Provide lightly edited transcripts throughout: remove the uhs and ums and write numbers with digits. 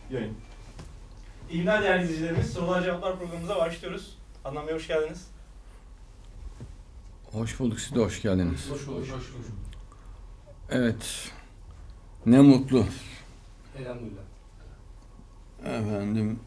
Yayın. İyi günler değerli izleyicilerimiz. Sorular cevaplar programımıza başlıyoruz. Adnan Bey hoş geldiniz. Hoş bulduk, siz de hoş geldiniz. Hoş bulduk. Evet, ne mutlu. Elhamdülillah. Efendim,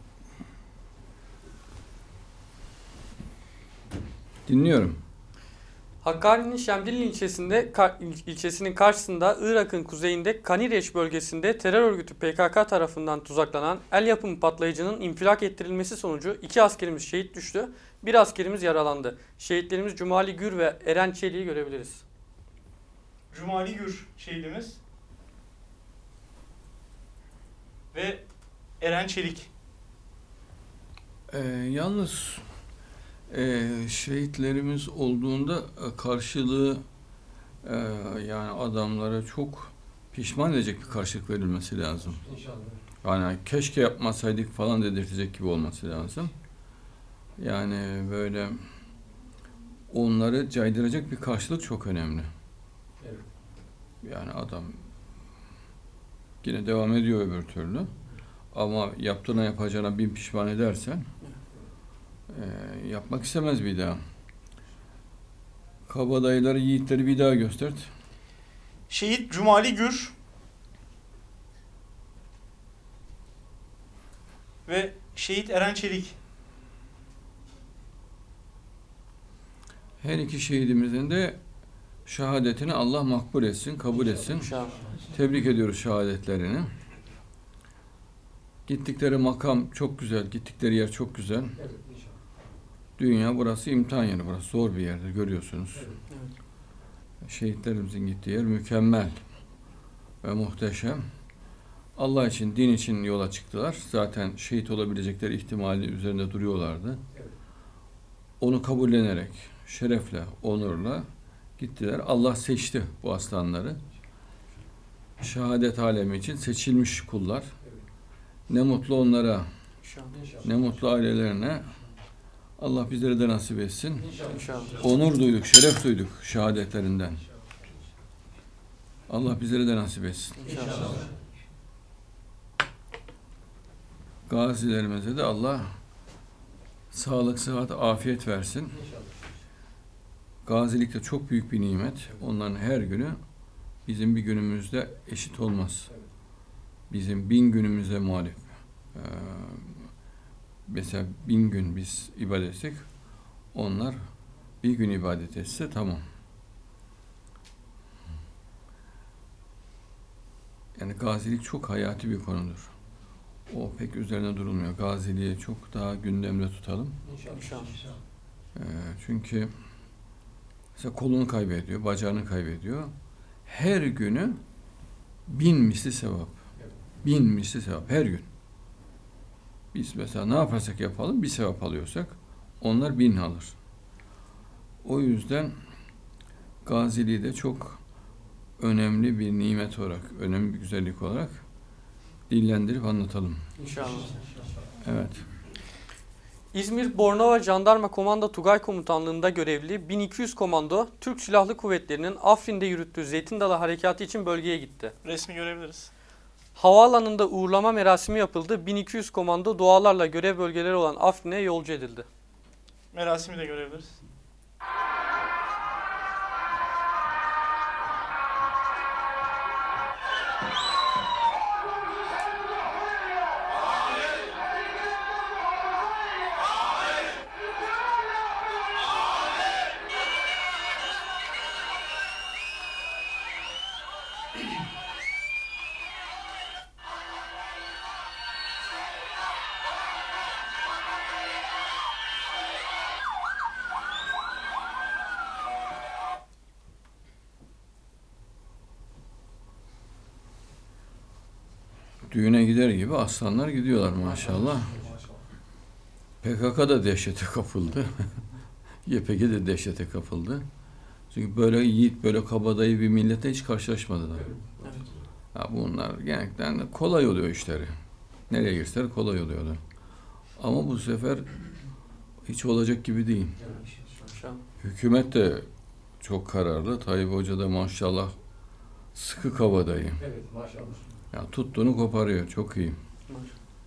dinliyorum. Hakkari'nin Şemdinli ilçesinin karşısında Irak'ın kuzeyinde Kanireç bölgesinde terör örgütü PKK tarafından tuzaklanan el yapımı patlayıcının infilak ettirilmesi sonucu 2 askerimiz şehit düştü, 1 askerimiz yaralandı. Şehitlerimiz Cumali Gür ve Eren Çelik'i görebiliriz. Cumali Gür şehidimiz ve Eren Çelik. Yalnız şehitlerimiz olduğunda karşılığı yani adamlara çok pişman edecek bir karşılık verilmesi lazım. İnşallah. Yani keşke yapmasaydık falan dedirtecek gibi olması lazım. Yani böyle onları caydıracak bir karşılık çok önemli. Evet. Yani adam yine devam ediyor öbür türlü. Ama yaptığına yapacağına bin pişman edersen yapmak istemez bir daha. Kabadayıları, yiğitleri bir daha göstert. Şehit Cumali Gür ve şehit Eren Çelik. Her iki şehidimizin de şehadetini Allah makbul etsin, kabul etsin. İnşallah. Tebrik ediyoruz şehadetlerini. Gittikleri makam çok güzel, gittikleri yer çok güzel. Evet, inşallah. Dünya burası imtihan yeri, burası zor bir yerdir, görüyorsunuz. Evet. Evet. Şehitlerimizin gittiği yer mükemmel ve muhteşem. Allah için, din için yola çıktılar. Zaten şehit olabilecekleri ihtimali üzerinde duruyorlardı. Evet. Onu kabullenerek, şerefle, onurla gittiler. Allah seçti bu aslanları. Şehadet alemi için seçilmiş kullar. Evet. Ne mutlu onlara, İnşallah. ne mutlu ailelerine. Allah bizlere de nasip etsin. İnşallah. İnşallah. Onur duyduk, şeref duyduk şehadetlerinden. Allah bizlere de nasip etsin. İnşallah. Gazilerimize de Allah sağlık, sıhhat, afiyet versin. İnşallah. Gazilik de çok büyük bir nimet. Onların her günü bizim bir günümüzde eşit olmaz. Evet. Bizim 1000 günümüze muhalif. Mesela 1000 gün biz ibadet etsek, onlar bir gün ibadet etse tamam. Yani gazilik çok hayati bir konudur. O pek üzerine durulmuyor. Gaziliği çok daha gündemde tutalım. İnşallah. Çünkü mesela kolunu kaybediyor, bacağını kaybediyor. Her günü 1000 misli sevap. Evet. 1000 misli sevap her gün. Biz mesela ne yaparsak yapalım bir sevap alıyorsak onlar 1000 alır. O yüzden gaziliği de çok önemli bir nimet olarak, önemli bir güzellik olarak dillendirip anlatalım. İnşallah. Evet. İzmir Bornova Jandarma Komando Tugay Komutanlığı'nda görevli 1200 komando Türk Silahlı Kuvvetleri'nin Afrin'de yürüttüğü Zeytin Dalı Harekatı için bölgeye gitti. Resmi görebiliriz. Havaalanında uğurlama merasimi yapıldı. 1200 komando dualarla görev bölgeleri olan Afrin'e yolcu edildi. Merasimi de görebiliriz. Düğüne gider gibi aslanlar gidiyorlar maşallah. PKK da dehşete kapıldı. YPG de dehşete kapıldı. Çünkü böyle yiğit, böyle kabadayı bir millete hiç karşılaşmadılar. Ya bunlar genellikle kolay oluyor işleri. Nereye girseler kolay oluyorlar. Ama bu sefer hiç olacak gibi değil. İnşallah. Hükümet de çok kararlı. Tayyip Hoca da maşallah sıkı kabadayı. Evet, maşallah. Ya tuttuğunu koparıyor. Çok iyi.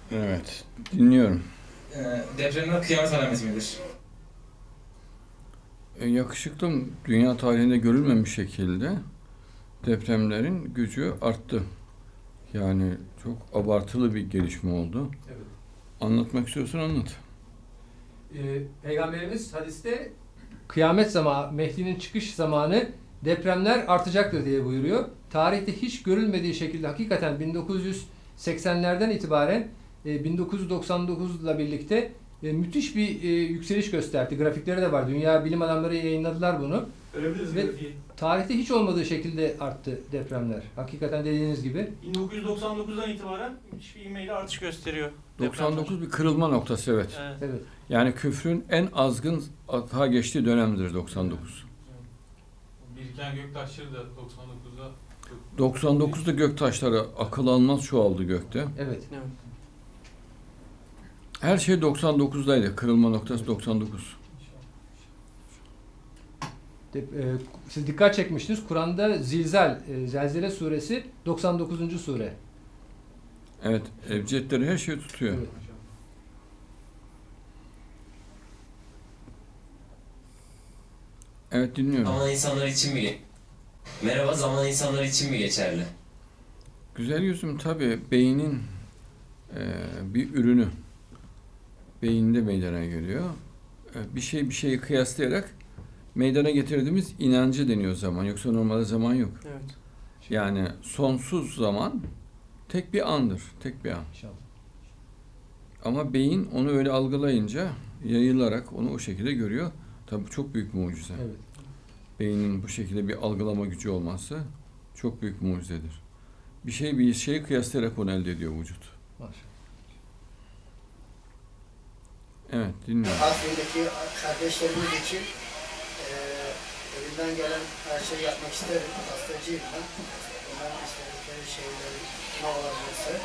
Evet, dinliyorum. Depremler kıyamet alameti midir? Yakışıklım, dünya tarihinde görülmemiş şekilde depremlerin gücü arttı. Yani çok abartılı bir gelişme oldu. Evet. Anlatmak istiyorsan anlat. Peygamberimiz hadiste kıyamet zamanı, Mehdi'nin çıkış zamanı depremler artacaktır diye buyuruyor. Tarihte hiç görülmediği şekilde hakikaten 1980'lerden itibaren 1999'la birlikte müthiş bir yükseliş gösterdi. Grafikleri de var. Dünya bilim adamları yayınladılar bunu. Görebiliriz Ve- grafiği. Tarihte hiç olmadığı şekilde arttı depremler. Hakikaten dediğiniz gibi. 1999'dan itibaren müthiş bir ivmeyle artış gösteriyor. 99 bir kırılma noktası, evet. Evet. Evet. Yani küfrün en azgın hata geçtiği dönemdir 99. Biriken göktaşları da 99'da 99'da göktaşları akıl almaz çoğaldı gökte. Evet. Evet. Her şey 99'daydı. Kırılma noktası 99. Siz dikkat çekmiştiniz. Kur'an'da Zilzal, Zelzele suresi 99. sure. Evet, ebcedleri her şeyi tutuyor. Evet. Evet, dinliyorum. Zaman insanlar için mi? Merhaba, zaman insanlar için mi geçerli? Güzel yüzüm tabii beynin bir ürünü. Beyinde meydana geliyor. Bir şeyi kıyaslayarak meydana getirdiğimiz inancı deniyor zaman. Yoksa normalde zaman yok. Evet. Yani sonsuz zaman tek bir andır. Tek bir an. İnşallah. Ama beyin onu öyle algılayınca yayılarak onu o şekilde görüyor. Tabii bu çok büyük bir mucize. Evet. Beynin bu şekilde bir algılama gücü olması çok büyük bir mucizedir. Bir şeyi kıyaslayarak onu elde ediyor vücut. Maşallah. Evet, dinliyorum. Afyon'daki kardeşlerimiz için elimden gelen her şeyi yapmak isterim. Hastacıyım ben. Onların istedikleri şeyleri ne olabilirse.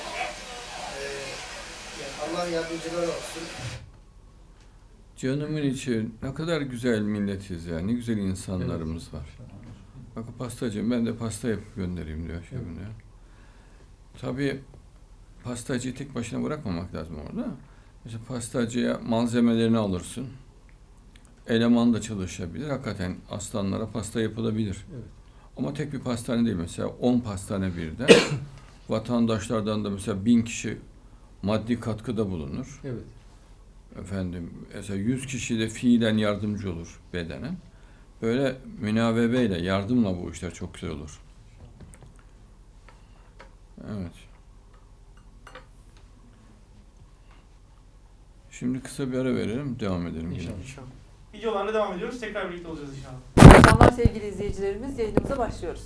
Yani Allah yardımcıları olsun. Canımın içi ne kadar güzel milletiz ya. Ne güzel insanlarımız var. Bak pastacıyım, ben de pasta yapıp göndereyim diyor. Şey bunu ya. Tabii pastacıyı tek başına bırakmamak lazım orada. Mesela pastacıya malzemelerini alırsın. Eleman da çalışabilir. Hakikaten aslanlara pasta yapılabilir. Evet. Ama tek bir pastane değil. Mesela 10 pastane birden. Vatandaşlardan da mesela 1000 kişi maddi katkıda bulunur. Evet. Efendim, mesela 100 kişi de fiilen yardımcı olur bedenen. Böyle münavebeyle, yardımla bu işler çok güzel olur. Evet. Şimdi kısa bir ara verelim, devam edelim. yine. İnşallah. İnşallah. Videolarla devam ediyoruz. Tekrar birlikte olacağız inşallah. Selamlar sevgili izleyicilerimiz. Yayınımıza başlıyoruz.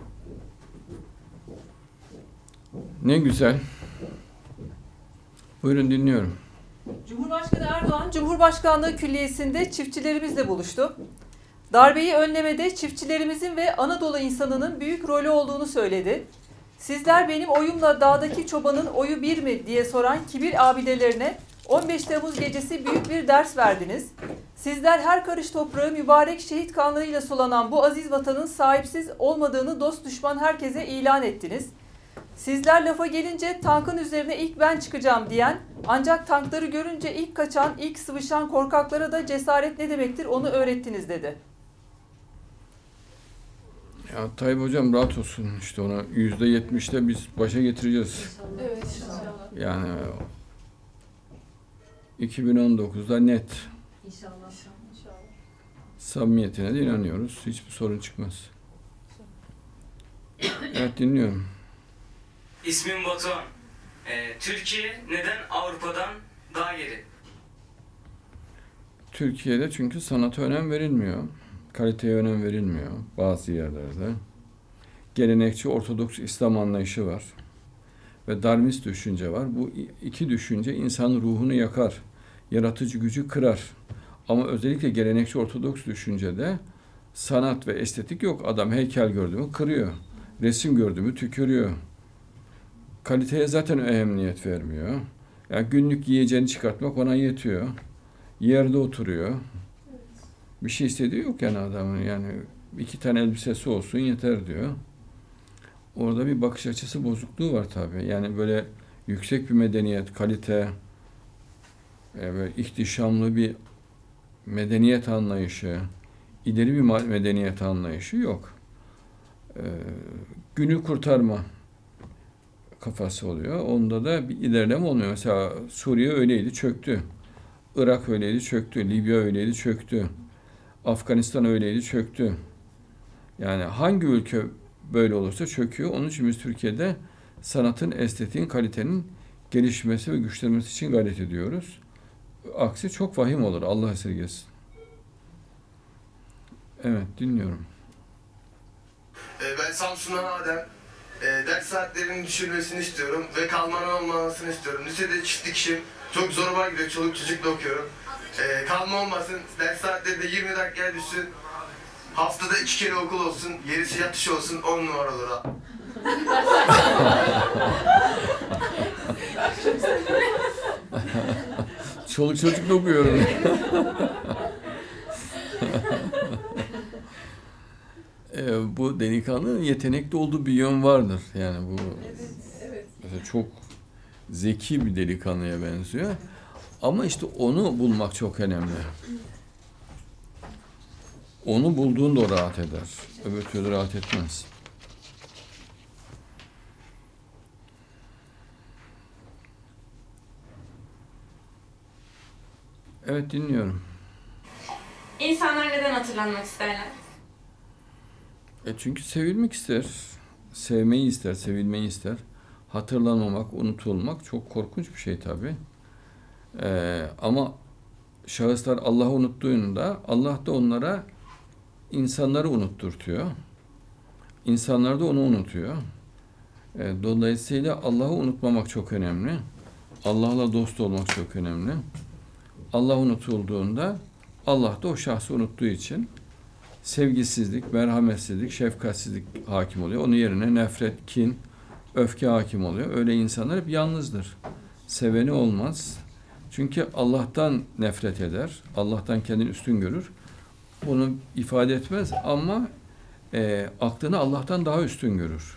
Ne güzel. Buyurun, dinliyorum. Cumhurbaşkanı Erdoğan, Cumhurbaşkanlığı Külliyesi'nde çiftçilerimizle buluştu. Darbeyi önlemede çiftçilerimizin ve Anadolu insanının büyük rolü olduğunu söyledi. Sizler benim oyumla dağdaki çobanın oyu bir mi diye soran kibir abidelerine 15 Temmuz gecesi büyük bir ders verdiniz. Sizler her karış toprağı mübarek şehit kanlarıyla sulanan bu aziz vatanın sahipsiz olmadığını dost düşman herkese ilan ettiniz. Sizler lafa gelince tankın üzerine ilk ben çıkacağım diyen, ancak tankları görünce ilk kaçan, ilk sıvışan korkaklara da cesaret ne demektir onu öğrettiniz dedi. Ya Tayyip Hocam rahat olsun, işte ona %70'te biz başa getireceğiz. Evet inşallah. Yani 2019'da net. İnşallah. İnşallah. Samimiyetine de inanıyoruz. Hiçbir sorun çıkmaz. Evet, dinliyorum. İsmim Batuhan. Türkiye neden Avrupa'dan daha geri? Türkiye'de çünkü sanata önem verilmiyor. Kaliteye önem verilmiyor bazı yerlerde. Gelenekçi Ortodoks İslam anlayışı var. Ve Darwinist düşünce var. Bu iki düşünce insanın ruhunu yakar. Yaratıcı gücü kırar. Ama özellikle gelenekçi Ortodoks düşüncede sanat ve estetik yok. Adam heykel gördü mü kırıyor. Resim gördü mü tükürüyor. Kaliteye zaten ehemmiyet vermiyor. Yani günlük yiyeceğini çıkartmak ona yetiyor. Yerde oturuyor. Bir şey istediği yok yani adamın. Yani 2 tane elbisesi olsun yeter diyor. Orada bir bakış açısı bozukluğu var tabii. Yani böyle yüksek bir medeniyet, kalite ve ihtişamlı bir medeniyet anlayışı, ileri bir medeniyet anlayışı yok. Günü kurtarma kafası oluyor. Onda da bir ilerleme olmuyor. Mesela Suriye öyleydi, çöktü. Irak öyleydi, çöktü. Libya öyleydi, çöktü. Afganistan öyleydi, çöktü. Yani hangi ülke böyle olursa çöküyor. Onun için biz Türkiye'de sanatın, estetiğin, kalitenin gelişmesi ve güçlenmesi için gayret ediyoruz. Aksi çok vahim olur. Allah esirgesin. Evet, dinliyorum. Ben Samsun'dan Adem. Ders saatlerinin düşürmesini istiyorum ve kalmanın olmamasını istiyorum. Lisede çiftlik işim. Çok zoruma gidiyor. Çoluk çocukla okuyorum. Kalma olmasın. Ders saatleri de 20 dakikaya düşsün. Haftada 2 kere okul olsun. Gerisi yatış olsun. 10 numara olur. Çoluk çocukla okuyorum. Bu delikanlının yetenekli olduğu bir yön vardır. Yani bu mesela çok zeki bir delikanlıya benziyor. Ama işte onu bulmak çok önemli. Onu bulduğunda o rahat eder. Öbür türlü rahat etmez. Evet, dinliyorum. İnsanlar neden hatırlanmak isterler? Çünkü sevilmek ister. Sevmeyi ister, sevilmeyi ister. Hatırlanmamak, unutulmak çok korkunç bir şey tabii. Ama şahıslar Allah'ı unuttuğunda Allah da onlara insanları unutturtuyor. İnsanlar da onu unutuyor. Dolayısıyla Allah'ı unutmamak çok önemli. Allah'la dost olmak çok önemli. Allah unutulduğunda Allah da o şahsı unuttuğu için sevgisizlik, merhametsizlik, şefkatsizlik hakim oluyor. Onun yerine nefret, kin, öfke hakim oluyor. Öyle insanlar hep yalnızdır. Seveni olmaz. Çünkü Allah'tan nefret eder. Allah'tan kendini üstün görür. Bunu ifade etmez ama aklını Allah'tan daha üstün görür.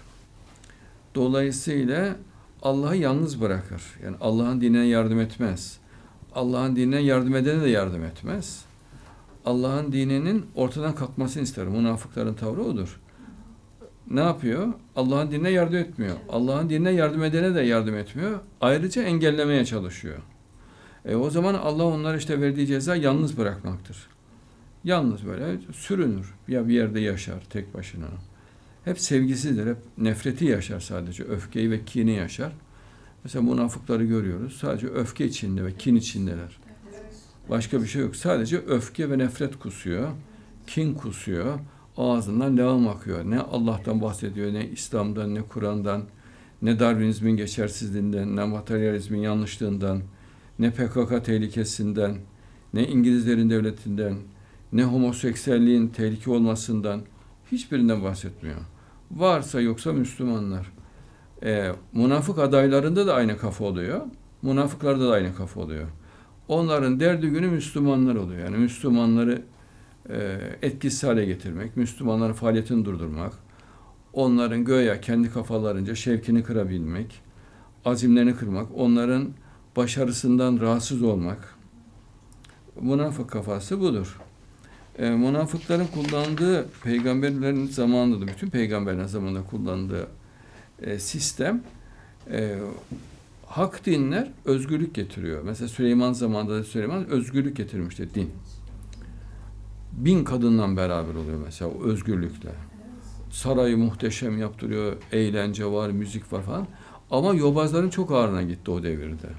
Dolayısıyla Allah'ı yalnız bırakır. Yani Allah'ın dinine yardım etmez. Allah'ın dinine yardım edene de yardım etmez. Allah'ın dininin ortadan kalkmasını ister. Münafıkların tavrı odur. Ne yapıyor? Allah'ın dinine yardım etmiyor. Allah'ın dinine yardım edene de yardım etmiyor. Ayrıca engellemeye çalışıyor. O zaman Allah onlara işte verdiği ceza yalnız bırakmaktır. Yalnız böyle sürünür. Ya bir yerde yaşar tek başına. Hep sevgisizdir. Hep nefreti yaşar sadece. Öfkeyi ve kini yaşar. Mesela münafıkları görüyoruz. Sadece öfke içinde ve kin içindeler. Başka bir şey yok. Sadece öfke ve nefret kusuyor. Kin kusuyor. Ağzından lağım akıyor. Ne Allah'tan bahsediyor, ne İslam'dan, ne Kur'an'dan, ne Darwinizmin geçersizliğinden, ne materyalizmin yanlışlığından, ne PKK tehlikesinden, ne İngilizlerin devletinden, ne homoseksüelliğin tehlike olmasından hiçbirinden bahsetmiyor. Varsa yoksa Müslümanlar. Münafık adaylarında da aynı kafa oluyor. Münafıklarda da aynı kafa oluyor. Onların derdi günü Müslümanlar oluyor. Yani Müslümanları etkisiz hale getirmek, Müslümanların faaliyetini durdurmak, onların göya kendi kafalarınca şevkini kırabilmek, azimlerini kırmak, onların başarısından rahatsız olmak. Münafık kafası budur. Münafıkların kullandığı, peygamberlerin zamanında da, bütün peygamberlerin zamanında kullandığı sistem, hak dinler özgürlük getiriyor. Mesela Süleyman zamanında da Süleyman özgürlük getirmişti, din. 1000 kadınla beraber oluyor mesela o özgürlükle. Sarayı muhteşem yaptırıyor, eğlence var, müzik var falan. Ama yobazların çok ağırına gitti o devirde.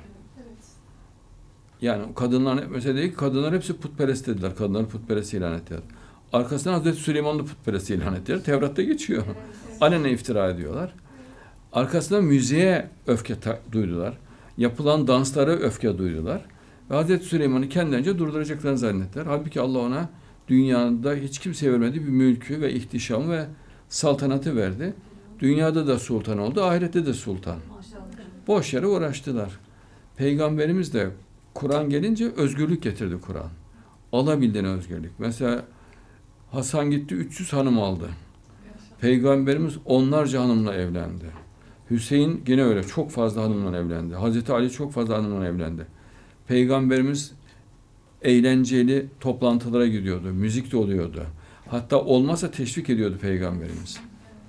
Yani kadınlar, mesela dedi ki kadınlar hepsi putperest dediler. Kadınları putperest ilan ettiler. Arkasından Hazreti Süleyman'ı putperest ilan ettiler. Tevrat'ta geçiyor. Alenen iftira ediyorlar. Arkasından müziğe öfke duydular. Yapılan danslara öfke duydular. Ve Hazreti Süleyman'ı kendilerince durduracaklarını zannettiler. Halbuki Allah ona dünyada hiç kimseye vermediği bir mülkü ve ihtişam ve saltanatı verdi. Dünyada da sultan oldu, ahirette de sultan. Boş yere uğraştılar. Peygamberimiz de Kur'an gelince özgürlük getirdi Kur'an. Alabildiğine özgürlük. Mesela Hasan gitti 300 hanım aldı. Peygamberimiz onlarca hanımla evlendi. Hüseyin yine öyle çok fazla hanımla evlendi. Hazreti Ali çok fazla hanımla evlendi. Peygamberimiz eğlenceli toplantılara gidiyordu. Müzik de oluyordu. Hatta olmazsa teşvik ediyordu Peygamberimiz.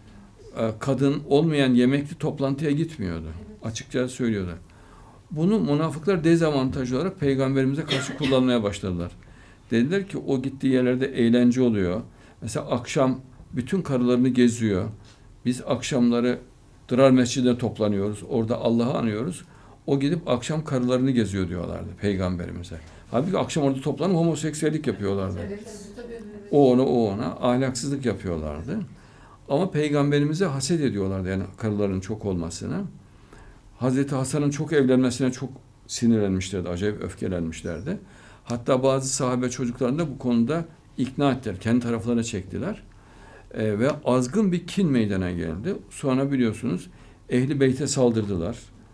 Kadın olmayan yemekli toplantıya gitmiyordu. Açıkça söylüyordu. Bunu münafıklar dezavantaj olarak Peygamberimize karşı kullanmaya başladılar. Dediler ki o gittiği yerlerde eğlence oluyor. Mesela akşam bütün karılarını geziyor. Biz akşamları Dırar Mescid'e toplanıyoruz. Orada Allah'ı anıyoruz. O gidip akşam karılarını geziyor diyorlardı Peygamberimize. Halbuki akşam orada toplanıp homoseksüellik yapıyorlardı. O ona ahlaksızlık yapıyorlardı. Ama Peygamberimize haset ediyorlardı yani karıların çok olmasını. Hazreti Hasan'ın çok evlenmesine çok sinirlenmişlerdi, acayip öfkelenmişlerdi. Hatta bazı sahabe çocuklarını da bu konuda ikna ettiler, kendi taraflarına çektiler. Ve azgın bir kin meydana geldi. Sonra biliyorsunuz Ehl-i Beyt'e saldırdılar.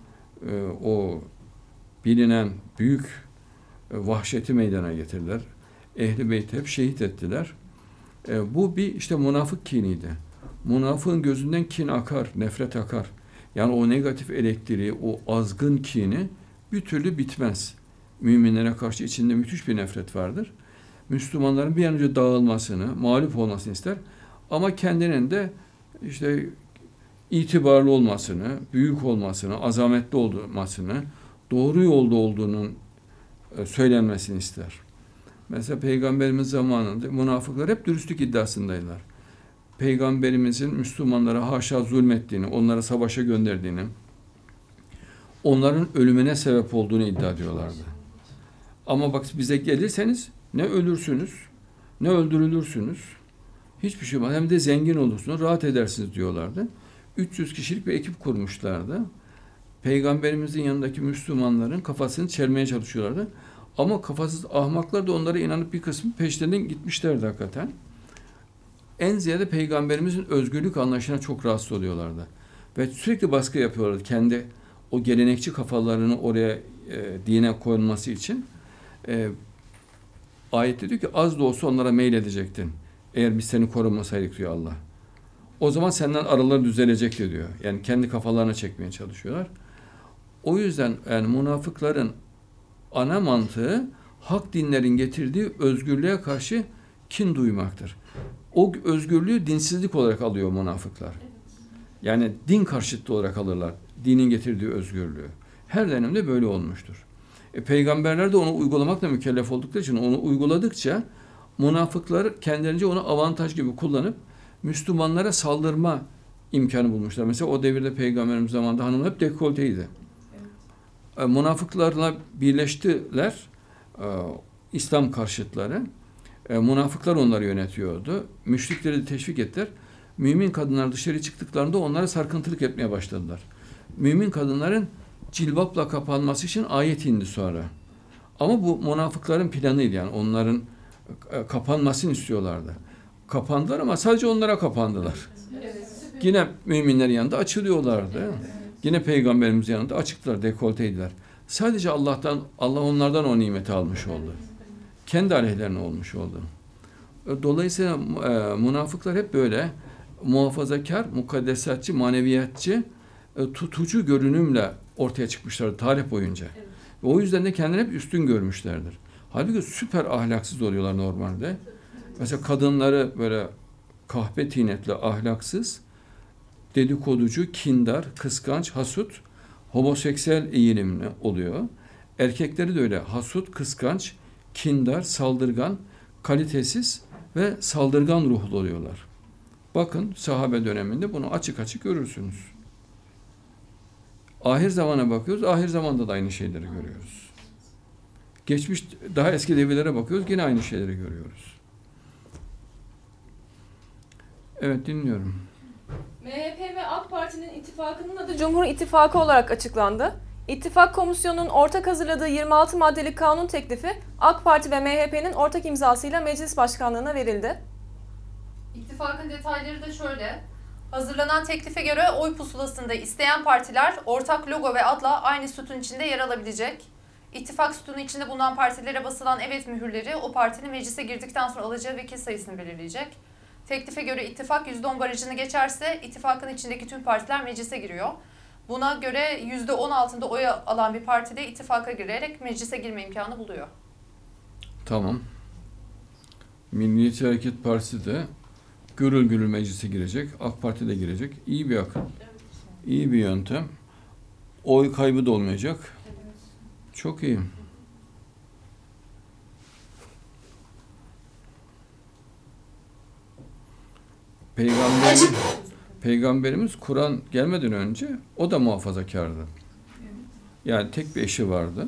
O bilinen büyük vahşeti meydana getirdiler. Ehl-i Beyt'i hep şehit ettiler. Bu bir işte münafık kiniydi. Münafığın gözünden kin akar, nefret akar. Yani o negatif elektriği, o azgın kini bir türlü bitmez. Müminlere karşı içinde müthiş bir nefret vardır. Müslümanların bir an önce dağılmasını, mağlup olmasını ister. Ama kendinin de işte itibarlı olmasını, büyük olmasını, azametli olmasını, doğru yolda olduğunun söylenmesini ister. Mesela Peygamberimiz zamanında münafıklar hep dürüstlük iddiasındaydılar. Peygamberimizin Müslümanlara haşa zulmettiğini, onlara savaşa gönderdiğini, onların ölümüne sebep olduğunu iddia ediyorlardı. Ama bak bize gelirseniz ne ölürsünüz, ne öldürülürsünüz, hiçbir şey olmaz. Hem de zengin olursunuz, rahat edersiniz diyorlardı. 300 kişilik bir ekip kurmuşlardı. Peygamberimizin yanındaki Müslümanların kafasını çelmeye çalışıyorlardı. Ama kafasız ahmaklar da onlara inanıp bir kısmı peşlerinden gitmişlerdi hakikaten. En ziyade Peygamberimizin özgürlük anlayışına çok rahatsız oluyorlardı. Ve sürekli baskı yapıyorlardı kendi o gelenekçi kafalarını oraya dine koyulması için. Ayette diyor ki az da olsa onlara meyledecektin. Eğer biz seni korumasaydık diyor Allah. O zaman senden araları düzelecek diyor. Yani kendi kafalarına çekmeye çalışıyorlar. O yüzden yani münafıkların ana mantığı hak dinlerin getirdiği özgürlüğe karşı kin duymaktır. O özgürlüğü dinsizlik olarak alıyor münafıklar. Yani din karşıtı olarak alırlar. Dinin getirdiği özgürlüğü. Her dönemde böyle olmuştur. Peygamberler de onu uygulamakla mükellef oldukları için onu uyguladıkça münafıklar kendilerince onu avantaj gibi kullanıp Müslümanlara saldırma imkanı bulmuşlar. Mesela o devirde Peygamberimiz zamanında hanımlar hep dekolteydi. Münafıklarla birleştiler İslam karşıtları. Münafıklar onları yönetiyordu. Müşrikleri de teşvik ettiler. Mümin kadınlar dışarı çıktıklarında onlara sarkıntılık etmeye başladılar. Mümin kadınların cilbapla kapanması için ayet indi sonra. Ama bu münafıkların planıydı yani. Onların kapanmasını istiyorlardı. Kapandılar ama sadece onlara kapandılar. Yine müminlerin yanında açılıyorlardı. Yine Peygamberimiz yanında açıktılar, dekolteydiler. Sadece Allah onlardan o nimeti almış oldu. Kendi aleyhlerine olmuş oldu. Dolayısıyla münafıklar hep böyle muhafazakar, mukaddesatçı, maneviyatçı, tutucu görünümle ortaya çıkmışlardı tarih boyunca. Evet. O yüzden de kendilerini hep üstün görmüşlerdir. Halbuki süper ahlaksız oluyorlar normalde. Mesela kadınları böyle kahpe tinetli, ahlaksız, dedikoducu, kindar, kıskanç, hasut, homoseksüel eğilimli oluyor. Erkekleri de öyle hasut, kıskanç, kindar, saldırgan, kalitesiz ve saldırgan ruhlu oluyorlar. Bakın sahabe döneminde bunu açık açık görürsünüz. Ahir zamana bakıyoruz, ahir zamanda da aynı şeyleri görüyoruz. Geçmiş, daha eski devirlere bakıyoruz, yine aynı şeyleri görüyoruz. Evet, dinliyorum. MHP ve AK Parti'nin ittifakının adı Cumhur İttifakı olarak açıklandı. İttifak Komisyonu'nun ortak hazırladığı 26 maddelik kanun teklifi AK Parti ve MHP'nin ortak imzasıyla meclis başkanlığına verildi. İttifakın detayları da şöyle. Hazırlanan teklife göre oy pusulasında isteyen partiler ortak logo ve adla aynı sütun içinde yer alabilecek. İttifak sütunu içinde bulunan partilere basılan evet mühürleri o partinin meclise girdikten sonra alacağı vekil sayısını belirleyecek. Teklife göre ittifak %10 barajını geçerse ittifakın içindeki tüm partiler meclise giriyor. Buna göre %10 oy alan bir parti de ittifaka girerek meclise girme imkanı buluyor. Tamam. Milliyetçi Hareket Partisi de gürül gürül meclise girecek. AK Parti de girecek. İyi bir akım. İyi bir yöntem. Oy kaybı da olmayacak. Çok iyi. Peygamberimiz Kur'an gelmeden önce o da muhafazakardı. Yani tek bir eşi vardı.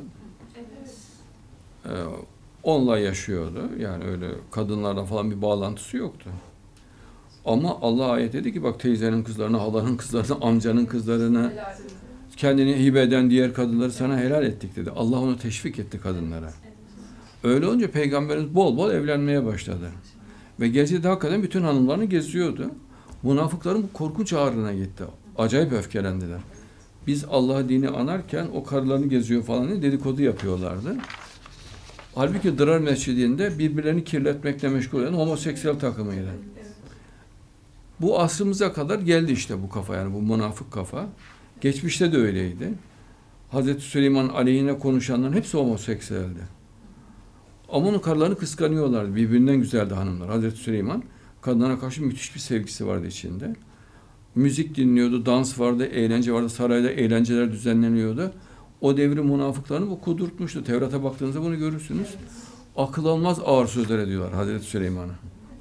Onunla yaşıyordu. Yani öyle kadınlarla falan bir bağlantısı yoktu. Ama Allah ayet dedi ki bak teyzenin kızlarını, halanın kızlarını, amcanın kızlarını, kendini hibe eden diğer kadınları sana helal ettik dedi. Allah onu teşvik etti kadınlara. Öyle olunca Peygamberimiz bol bol evlenmeye başladı. Ve gecede hakikaten bütün hanımlarını geziyordu. Münafıkların bu korkunç ağrına gitti. Acayip öfkelendiler. Biz Allah dini anarken o karılarını geziyor falan diye dedikodu yapıyorlardı. Halbuki Dırar Mescidi'nde birbirlerini kirletmekle meşgul olan homoseksüel takımıydı. Bu asrımıza kadar geldi işte bu kafa, yani bu münafık kafa. Geçmişte de öyleydi. Hazreti Süleyman aleyhine konuşanların hepsi homoseksüeldi. Ama onun karılarını kıskanıyorlardı. Birbirinden güzeldi hanımlar. Hazreti Süleyman kadınlara karşı müthiş bir sevgisi vardı içinde. Müzik dinliyordu, dans vardı, eğlence vardı. Sarayda eğlenceler düzenleniyordu. O devrin münafıklarını bu kudurtmuştu. Tevrat'a baktığınızda bunu görürsünüz. Akıl almaz ağır sözler ediyorlar Hazreti Süleyman'a.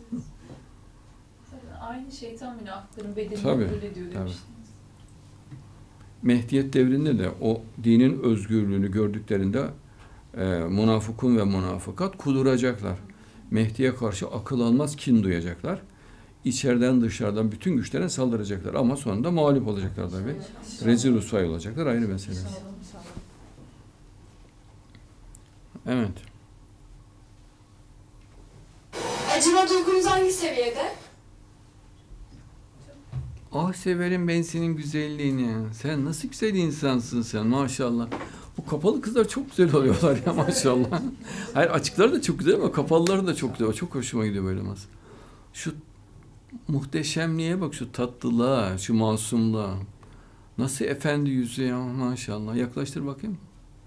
Aynı şeytan münafıkların bedenini Tabii, öyle diyor demiştiniz. Mehdiyet devrinde de o dinin özgürlüğünü gördüklerinde münafıkun ve münafıkat kuduracaklar. Mehdi'ye karşı akıl almaz kin duyacaklar. İçeriden dışarıdan bütün güçlerine saldıracaklar. Ama sonunda mağlup olacaklar tabii. Rezil rüsvay olacaklar, ayrı mesele. Evet. Acıma duygunuz hangi seviyede? Ah severim ben senin güzelliğini. Sen nasıl güzel insansın sen maşallah. Bu kapalı kızlar çok güzel oluyorlar ya maşallah. Hayır açıkları da çok güzel ama kapalıları da çok güzel. Çok hoşuma gidiyor böyle mas. Şu muhteşemliğe bak, şu tatlılığa, şu masumluğa. Nasıl efendi yüzü ya maşallah. Yaklaştır bakayım.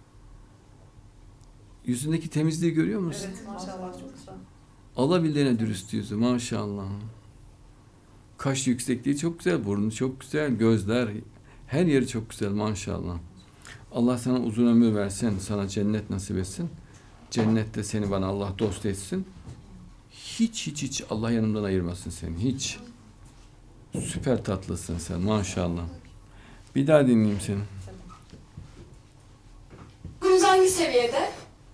Yüzündeki temizliği görüyor musun? Evet maşallah çok güzel. Alabildiğine dürüst yüzü maşallah. Kaş yüksekliği çok güzel, burnu çok güzel, gözler, her yeri çok güzel maşallah. Allah sana uzun ömür versin, sana cennet nasip etsin. Cennette seni bana Allah dost etsin. Hiç Allah yanımdan ayırmasın seni, hiç. Süper tatlısın sen maşallah. Bir daha dinleyeyim seni. Duygunuz hangi seviyede?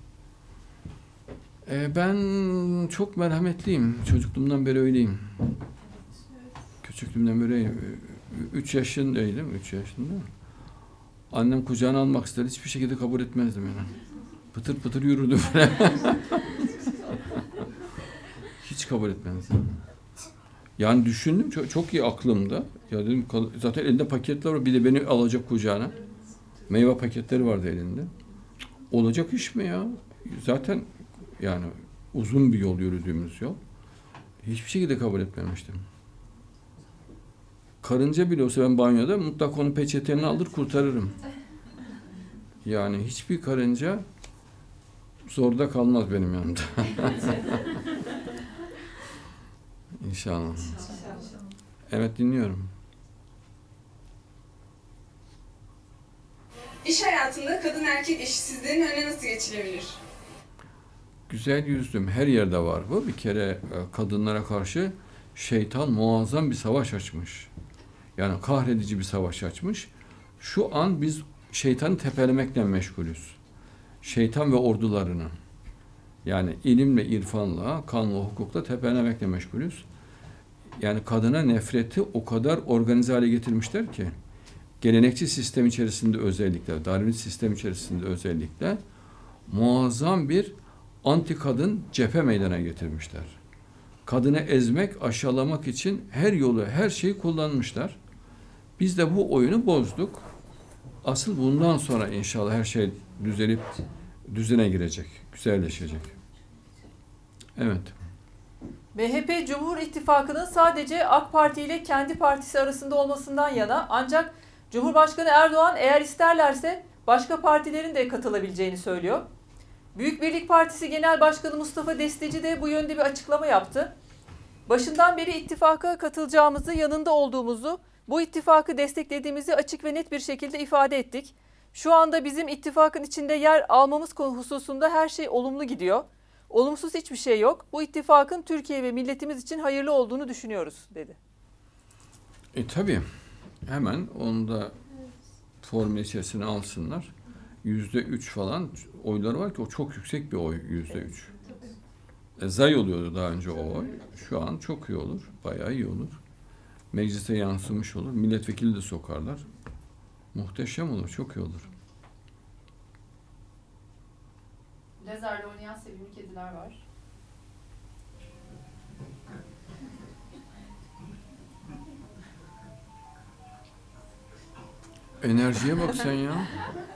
Ben çok merhametliyim. Çocukluğumdan beri öyleyim. Küçüklüğümden beri 3 yaşındaydım. 3 yaşında. Annem kucağına almak istedi. Hiçbir şekilde kabul etmezdim yani. Pıtır pıtır yürürdüm falan. Hiç kabul etmezdim. Yani düşündüm, çok iyi aklımda. Ya dedim zaten elinde paketler var. Bir de beni alacak kucağına. Meyve paketleri vardı elinde. Olacak iş mi ya? Zaten yani uzun bir yol yürüdüğümüz yol. Hiçbir şekilde kabul etmemiştim. Karınca bile olsa ben banyoda mutlaka onun peçeteni alır kurtarırım. Yani hiçbir karınca zorda kalmaz benim yanımda. İnşallah. Evet dinliyorum. İş hayatında kadın erkek eşitsizliğinin önüne nasıl geçilebilir? Güzel yüzlüm. Her yerde var bu. Bir kere kadınlara karşı şeytan muazzam bir savaş açmış. Yani kahredici bir savaş açmış. Şu an biz şeytanı tepelemekle meşgulüz. Şeytan ve ordularını. Yani ilimle, irfanla, kanla, hukukla tepelemekle meşgulüz. Yani kadına nefreti o kadar organize hale getirmişler ki, gelenekçi sistem içerisinde özellikle, Darwinist sistem içerisinde özellikle muazzam bir anti kadın cephe meydana getirmişler. Kadını ezmek, aşağılamak için her yolu, her şeyi kullanmışlar. Biz de bu oyunu bozduk. Asıl bundan sonra inşallah her şey düzelip düzene girecek, güzelleşecek. Evet. MHP Cumhur İttifakı'nın sadece AK Parti ile kendi partisi arasında olmasından yana, ancak Cumhurbaşkanı Erdoğan eğer isterlerse başka partilerin de katılabileceğini söylüyor. Büyük Birlik Partisi Genel Başkanı Mustafa Destici de bu yönde bir açıklama yaptı. Başından beri ittifaka katılacağımızı, yanında olduğumuzu, bu ittifakı desteklediğimizi açık ve net bir şekilde ifade ettik. Şu anda bizim ittifakın içinde yer almamız hususunda her şey olumlu gidiyor. Olumsuz hiçbir şey yok. Bu ittifakın Türkiye ve milletimiz için hayırlı olduğunu düşünüyoruz dedi. Tabii. Hemen onu da formül içerisine alsınlar. %3 falan oyları var ki o çok yüksek bir oy, %3. Zay oluyordu daha önce o oy. Şu an çok iyi olur. Bayağı iyi olur. Meclise yansımış olur. Milletvekili de sokarlar. Muhteşem olur. Çok iyi olur. Lezerle oynayan sevimli kediler var. Enerjiye bak sen ya.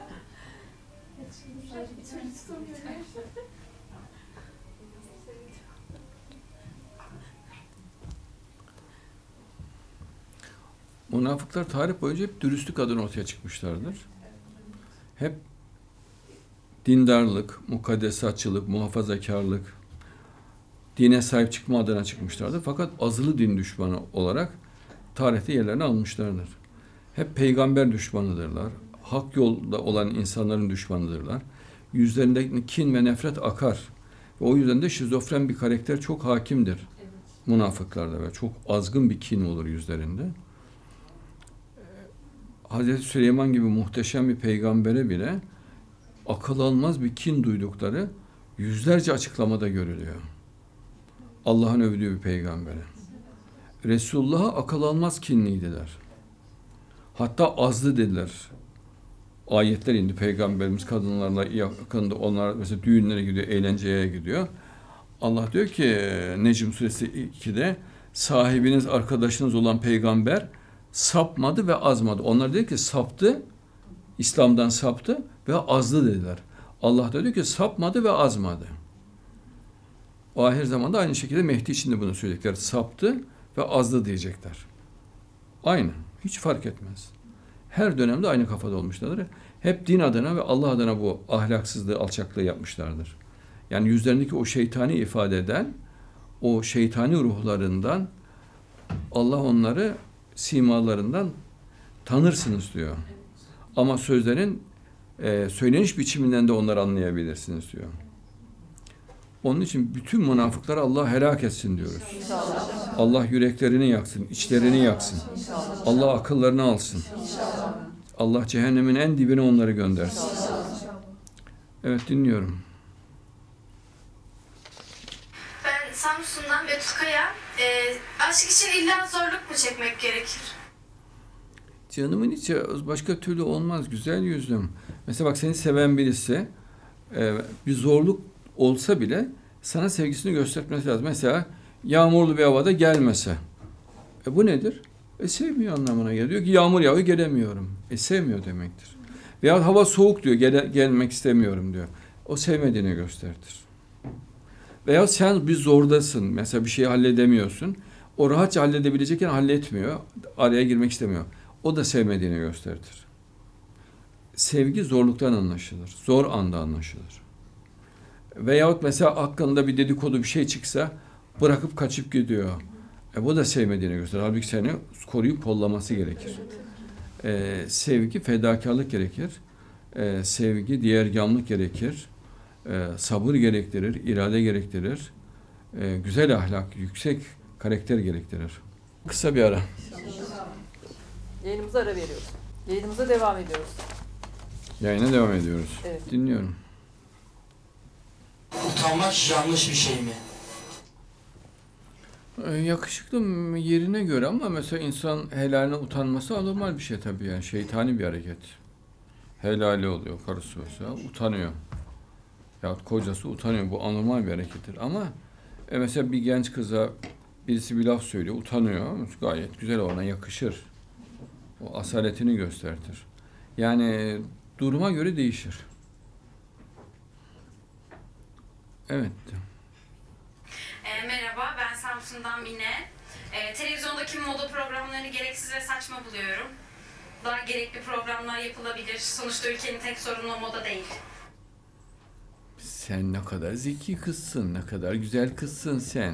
Münafıklar tarih boyunca hep dürüstlük adına ortaya çıkmışlardır. Hep dindarlık, mukaddesatçılık, muhafazakarlık, dine sahip çıkma adına çıkmışlardır. Fakat azılı din düşmanı olarak tarihte yerlerini almışlardır. Hep peygamber düşmanıdırlar. Hak yolda olan insanların düşmanıdırlar. Yüzlerindeki kin ve nefret akar. Ve o yüzden de şizofren bir karakter çok hakimdir. Evet. Münafıklarda ve çok azgın bir kin olur yüzlerinde. Hazreti Süleyman gibi muhteşem bir peygambere bile akıl almaz bir kin duydukları yüzlerce açıklamada görülüyor. Allah'ın övdüğü bir peygambere. Resulullah'a akıl almaz kinliydiler. Hatta azlı dediler. Ayetler indi. Peygamberimiz kadınlarla yakında, onlar mesela düğünlere gidiyor, eğlenceye gidiyor. Allah diyor ki Necm suresi 2'de sahibiniz, arkadaşınız olan peygamber sapmadı ve azmadı. Onlar diyor ki saptı, İslam'dan saptı ve azdı dediler. Allah da diyor ki sapmadı ve azmadı. O ahir zamanda aynı şekilde Mehdi için de bunu söyleyecekler. Saptı ve azdı diyecekler. Aynı. Hiç fark etmez. Her dönemde aynı kafada olmuşlardır. Hep din adına ve Allah adına bu ahlaksızlığı, alçaklığı yapmışlardır. Yani yüzlerindeki o şeytani ifade eden, o şeytani ruhlarından Allah onları simalarından tanırsınız diyor. Ama sözlerin söyleniş biçiminden de onları anlayabilirsiniz diyor. Onun için bütün münafıkları Allah helak etsin diyoruz. İnşallah. Allah yüreklerini yaksın, içlerini yaksın. İnşallah. Allah akıllarını alsın. İnşallah. Allah cehennemin en dibine onları göndersin. İnşallah. Evet, dinliyorum. Ben Samsun'dan Betukaya. Aşk için illa zorluk mu çekmek gerekir? Canımın içi başka türlü olmaz güzel yüzlüm. Mesela bak, seni seven birisi bir zorluk olsa bile sana sevgisini göstermesi lazım. Mesela yağmurlu bir havada gelmese. Bu nedir? Sevmiyor anlamına geliyor. Diyor ki yağmur yağıyor, gelemiyorum. Sevmiyor demektir. Veya hava soğuk diyor, gelmek istemiyorum diyor. O sevmediğini gösterir. Veya sen bir zordasın. Mesela bir şeyi halledemiyorsun. O rahatça halledebilecekken halletmiyor. Araya girmek istemiyor. O da sevmediğini gösterir. Sevgi zorluktan anlaşılır. Zor anda anlaşılır. Veyahut mesela hakkında bir dedikodu bir şey çıksa bırakıp kaçıp gidiyor. Bu da sevmediğini gösterir. Halbuki seni koruyup kollaması gerekir. Sevgi fedakarlık gerekir. Sevgi diğergâmlık gerekir. Sabır gerektirir, irade gerektirir. Güzel ahlak, yüksek karakter gerektirir. Kısa bir ara. Yayınımıza ara veriyoruz. Yayınımıza devam ediyoruz. Yayına devam ediyoruz. Evet. Dinliyorum. Utanmak yanlış bir şey mi? Yakışıklı yerine göre ama mesela insan helaline utanması anormal bir şey tabii, yani şeytani bir hareket. Helali oluyor, karısı mesela utanıyor. Yahut kocası utanıyor, bu anormal bir harekettir ama mesela bir genç kıza birisi bir laf söylüyor, utanıyor, gayet güzel, ona yakışır. O asaletini gösterir. Yani duruma göre değişir. Evet. Merhaba, ben Samsun'dan Mine. Televizyondaki moda programlarını gereksiz ve saçma buluyorum. Daha gerekli programlar yapılabilir. Sonuçta ülkenin tek sorunu o moda değil. Sen ne kadar zeki kızsın, ne kadar güzel kızsın sen.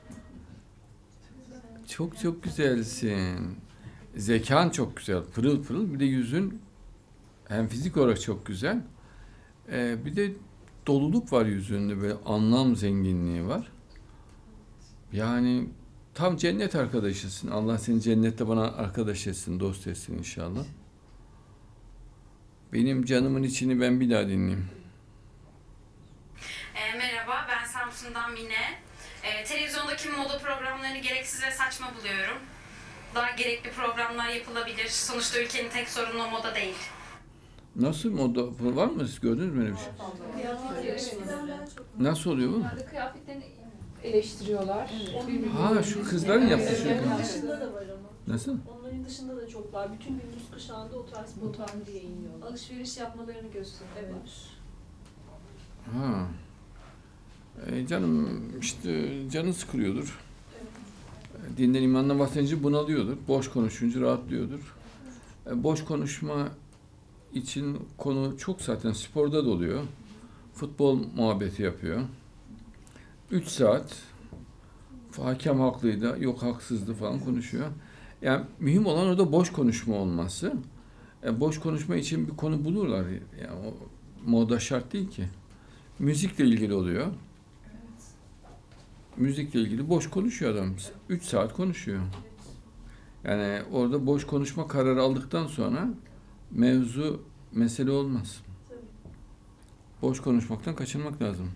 Çok çok güzelsin. Zekan çok güzel, pırıl pırıl. Bir de yüzün hem fizik olarak çok güzel. Bir de doluluk var yüzünde, böyle anlam zenginliği var. Yani tam cennet arkadaşısın. Allah seni cennette bana arkadaş etsin, dost etsin inşallah. Benim canımın içini ben bir daha dinleyeyim. Merhaba, ben Samsun'dan Mine. Televizyondaki moda programlarını gereksiz ve saçma buluyorum. Daha gerekli programlar yapılabilir. Sonuçta ülkenin tek sorunu o moda değil. Nasıl moda var mı? Siz gördünüz mü öyle bir şey? Nasıl oluyor bu? Onlarda kıyafetlerini eleştiriyorlar. Ha, şu kızların yaptığı şey. Onların dışında da var ama. Nasıl? Onların dışında da çok var. Bütün gündüz kuşağında o tarz fotoğrafları yayınlıyorlar. Alışveriş yapmalarını gösteriyorlar. Evet. Ha. Canım işte canı sıkılıyordur. Dinden imandan bahsedince bunalıyordur. Boş konuşunca rahatlıyordur. Boş konuşma için konu çok zaten sporda da oluyor. Futbol muhabbeti yapıyor. 3 saat hakem haklıydı, yok haksızdı falan konuşuyor. Yani mühim olan orada boş konuşma olması. Boş konuşma için bir konu bulurlar. Yani o moda şart değil ki. Müzikle ilgili oluyor. Müzikle ilgili boş konuşuyor adam. 3 saat konuşuyor. Yani orada boş konuşma kararı aldıktan sonra mevzu mesele olmaz. Boş konuşmaktan kaçınmak lazım.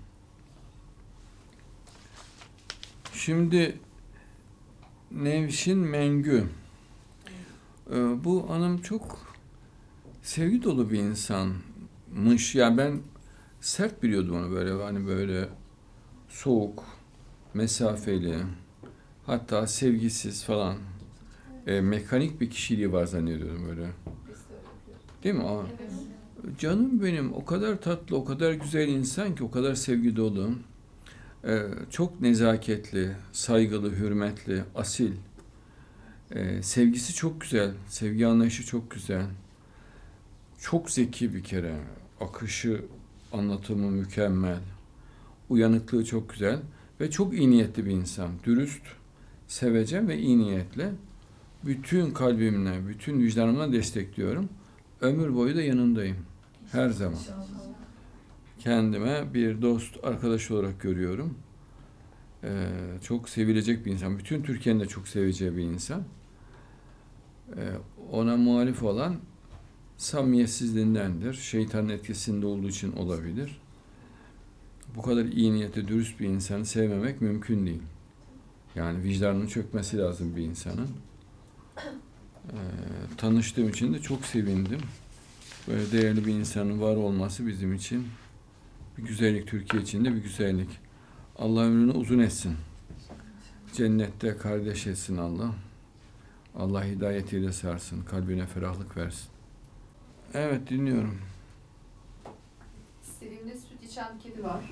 Şimdi Nevşin Mengü. Bu hanım çok sevgi dolu bir insanmış. Yani ben sert biliyordum onu, böyle hani böyle soğuk, mesafeli, hatta sevgisiz falan. Mekanik bir kişiliği var zannediyordum böyle. Değil mi? Aa, canım benim, o kadar tatlı, o kadar güzel insan ki, o kadar sevgi dolu. Çok nezaketli, saygılı, hürmetli, asil. Sevgisi çok güzel, sevgi anlayışı çok güzel. Çok zeki bir kere, akışı, anlatımı mükemmel. Uyanıklığı çok güzel ve çok iyi niyetli bir insan. Dürüst, sevecen ve iyi niyetli. Bütün kalbimle, bütün vicdanımla destekliyorum. Ömür boyu da yanındayım. Her zaman. Kendime bir dost, arkadaş olarak görüyorum. Çok sevilecek bir insan. Bütün Türkiye'nin de çok seveceği bir insan. Ona muhalif olan samimiyetsizliğindendir. Şeytanın etkisinde olduğu için olabilir. Bu kadar iyi niyetli, dürüst bir insanı sevmemek mümkün değil. Yani vicdanının çökmesi lazım bir insanın. Tanıştığım için de çok sevindim. Böyle değerli bir insanın var olması bizim için bir güzellik, Türkiye için de bir güzellik. Allah ömrünü uzun etsin. Cennette kardeş etsin Allah. Allah hidayetiyle sarsın, kalbine ferahlık versin. Evet, dinliyorum. Sevimli süt içen kedi var.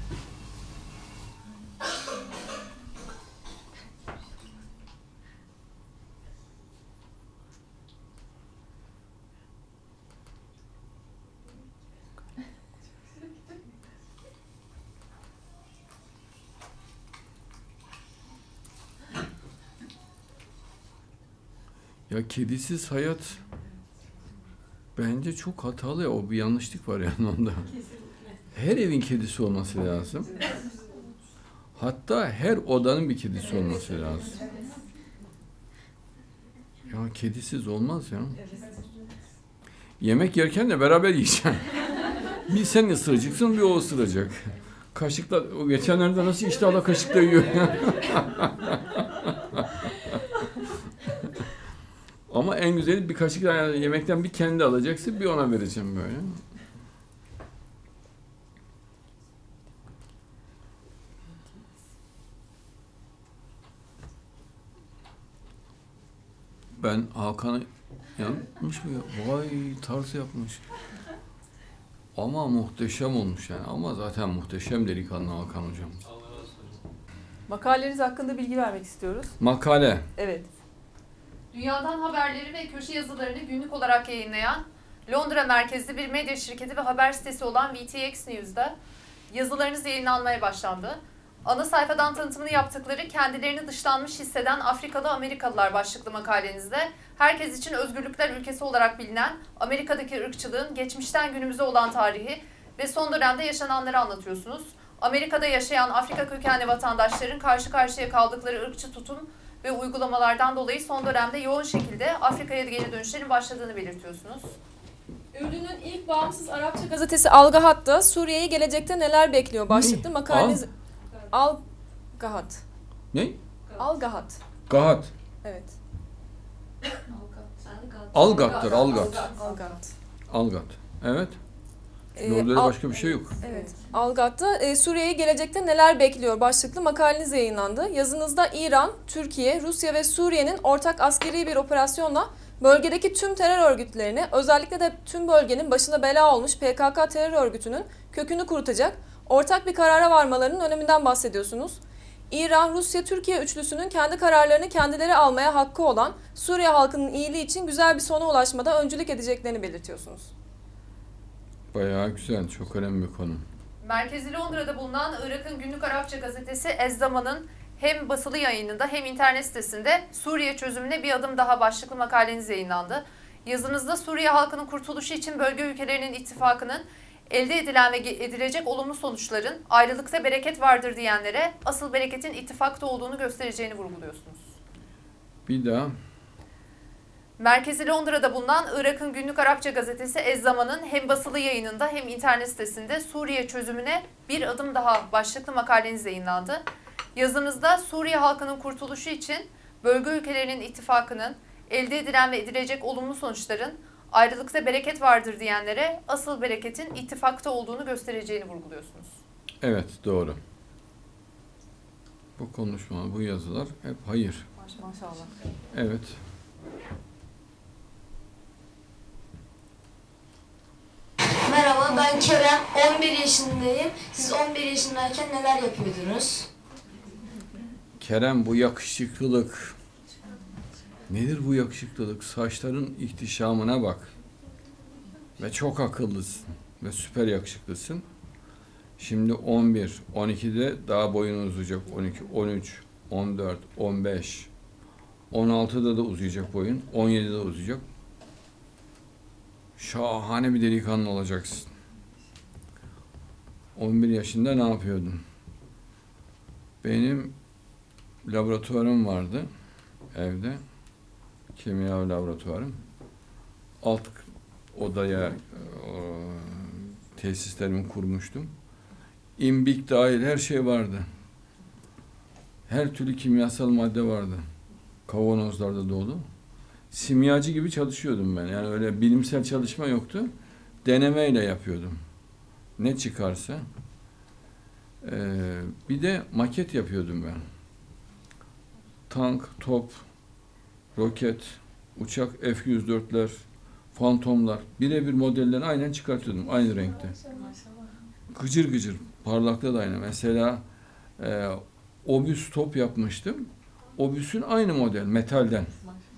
Ya kedisiz hayat bence çok hatalı ya. O bir yanlışlık var yani onda. Her evin kedisi olması lazım. Hatta her odanın bir kedisi olması lazım. Ya kedisiz olmaz ya. Yemek yerken de beraber yiyeceksin. Bir sen ısıracaksın, bir o ısıracak. Kaşıkla, o geçenlerde nasıl iştahla kaşıkla yiyor. Ama en güzeli bir kaşık yemekten bir kendi alacaksın, bir ona vereceğim böyle. Ben Hakan'ı yapmış mı ya? Vay, tarz yapmış. Ama muhteşem olmuş yani. Ama zaten muhteşem delikanlı Hakan hocam. Makaleniz hakkında bilgi vermek istiyoruz. Makale. Evet. Dünyadan haberleri ve köşe yazılarını günlük olarak yayınlayan Londra merkezli bir medya şirketi ve haber sitesi olan VTX News'da yazılarınız yayınlanmaya başlandı. Ana sayfadan tanıtımını yaptıkları kendilerini dışlanmış hisseden Afrikalı Amerikalılar başlıklı makalenizde herkes için özgürlükler ülkesi olarak bilinen Amerika'daki ırkçılığın geçmişten günümüze olan tarihi ve son dönemde yaşananları anlatıyorsunuz. Amerika'da yaşayan Afrika kökenli vatandaşların karşı karşıya kaldıkları ırkçı tutum ve uygulamalardan dolayı son dönemde yoğun şekilde Afrika'ya geri dönüşlerin başladığını belirtiyorsunuz. Ürdün'ün ilk bağımsız Arapça gazetesi Al-Gahat'ta Suriye'yi gelecekte neler bekliyor başlıklı makaleniz... Al-Gahat. Ne? Al-Gahat. Gahat. Evet. Algat'tır, Algat. Algat. Algat. Evet. Orada başka bir şey yok. Evet. Algat'ta Suriye'yi gelecekte neler bekliyor başlıklı makaleniz yayınlandı. Yazınızda İran, Türkiye, Rusya ve Suriye'nin ortak askeri bir operasyonla bölgedeki tüm terör örgütlerini, özellikle de tüm bölgenin başına bela olmuş PKK terör örgütünün kökünü kurutacak ortak bir karara varmalarının öneminden bahsediyorsunuz. İran, Rusya, Türkiye üçlüsünün kendi kararlarını kendileri almaya hakkı olan Suriye halkının iyiliği için güzel bir sona ulaşmada öncülük edeceklerini belirtiyorsunuz. Bayağı güzel, çok önemli bir konu. Merkezi Londra'da bulunan Irak'ın günlük Arapça gazetesi Ez-Zaman'ın hem basılı yayınında hem internet sitesinde Suriye çözümüne bir adım daha başlıklı makaleniz yayınlandı. Yazınızda Suriye halkının kurtuluşu için bölge ülkelerinin ittifakının elde edilen ve edilecek olumlu sonuçların ayrılıkta bereket vardır diyenlere asıl bereketin ittifakta olduğunu göstereceğini vurguluyorsunuz. Bir daha. Merkezi Londra'da bulunan Irak'ın günlük Arapça gazetesi Ez-Zaman'ın hem basılı yayınında hem internet sitesinde Suriye çözümüne bir adım daha başlıklı makaleniz yayınlandı. Yazınızda Suriye halkının kurtuluşu için bölge ülkelerinin ittifakının elde edilen ve edilecek olumlu sonuçların ayrılıkta bereket vardır diyenlere asıl bereketin ittifakta olduğunu göstereceğini vurguluyorsunuz. Evet, doğru. Bu konuşma, bu yazılar hep hayır. Maşallah. Evet. Merhaba, ben Kerem. 11 yaşındayım. Siz 11 yaşındayken neler yapıyordunuz? Kerem, bu yakışıklılık. Nedir bu yakışıklılık? Saçların ihtişamına bak. Ve çok akıllısın. Ve süper yakışıklısın. Şimdi 11, 12'de daha boyun uzayacak. 12, 13, 14, 15, 16'da da uzayacak boyun. 17'de de uzayacak. Şahane bir delikanlı olacaksın. 11 yaşında ne yapıyordun? Benim laboratuvarım vardı evde. Kimya laboratuvarım. Alt odaya tesislerimi kurmuştum. İmbik dahil her şey vardı. Her türlü kimyasal madde vardı. Kavanozlarda dolu. Simyacı gibi çalışıyordum ben. Yani öyle bilimsel çalışma yoktu. Denemeyle yapıyordum. Ne çıkarsa. Bir de maket yapıyordum ben. Tank, top, roket, uçak, F-104'ler, fantomlar. Birebir modellerini aynen çıkartıyordum. Aynı renkte. Gıcır gıcır. Parlakta da aynı. Mesela obüs top yapmıştım. Obüsün aynı model. Metalden.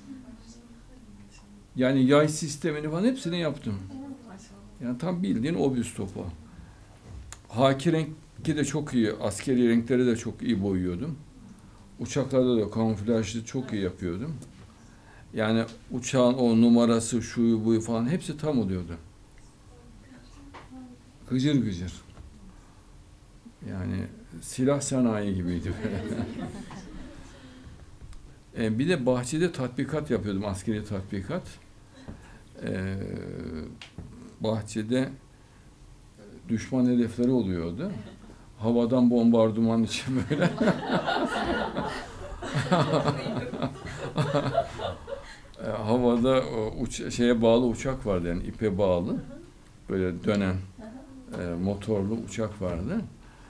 Yani yay sistemini falan hepsini yaptım. Yani tam bildiğin obüs topu. Haki renki de çok iyi. Askeri renkleri de çok iyi boyuyordum. Uçaklarda da kamuflajlı çok iyi yapıyordum. Yani uçağın o numarası, şuyu buyu falan hepsi tam oluyordu. Gıcır gıcır. Yani silah sanayi gibiydi böyle. Bir de bahçede tatbikat yapıyordum, askeri tatbikat. Bahçede düşman hedefleri oluyordu. Havadan bombardıman için böyle. Havada şeye bağlı uçak vardı, yani ipe bağlı. Böyle dönen motorlu uçak vardı.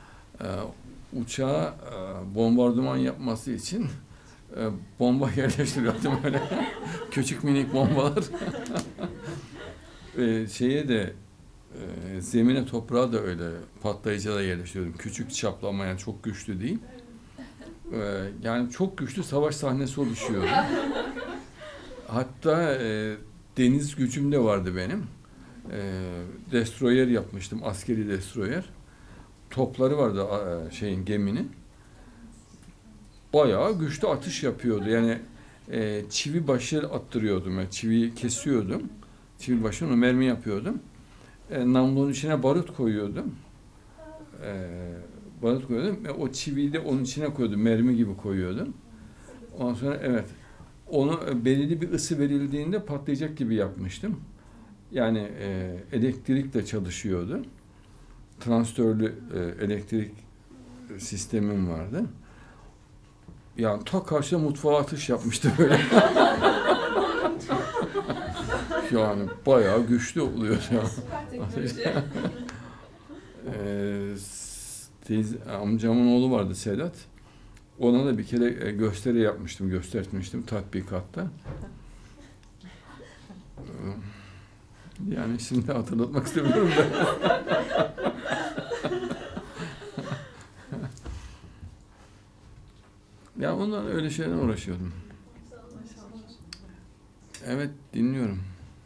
Uçağa bombardıman yapması için bomba yerleştiriyordum öyle. Küçük minik bombalar. Şeye de zemine, toprağa da öyle patlayıcı da yerleştiriyordum. Küçük çaplamaya, çok güçlü değil. Yani çok güçlü savaş sahnesi oluşuyordu. Hatta deniz gücüm de vardı benim. Destroyer yapmıştım, askeri destroyer. Topları vardı geminin. Bayağı güçlü atış yapıyordu. Yani çivi başı attırıyordum. Yani çiviyi kesiyordum. Çivi başına mermi yapıyordum. Namlunun içine barut koyuyordum. Barut koyuyordum. O çiviyi de onun içine koyuyordum. Mermi gibi koyuyordum. Ondan sonra evet. Onu belirli bir ısı verildiğinde patlayacak gibi yapmıştım. Yani elektrikle çalışıyordu. Transistörlü elektrik sistemim vardı. Yani ta karşıda mutfağa atış yapmıştı böyle. Yani bayağı güçlü oluyor ya. Amcamın oğlu vardı Sedat. Ona da bir kere gösteri yapmıştım, göstermiştim tatbikatta. Yani şimdi hatırlatmak istemiyorum da. Ya ondan öyle şeylerle uğraşıyordum. Evet, dinliyorum.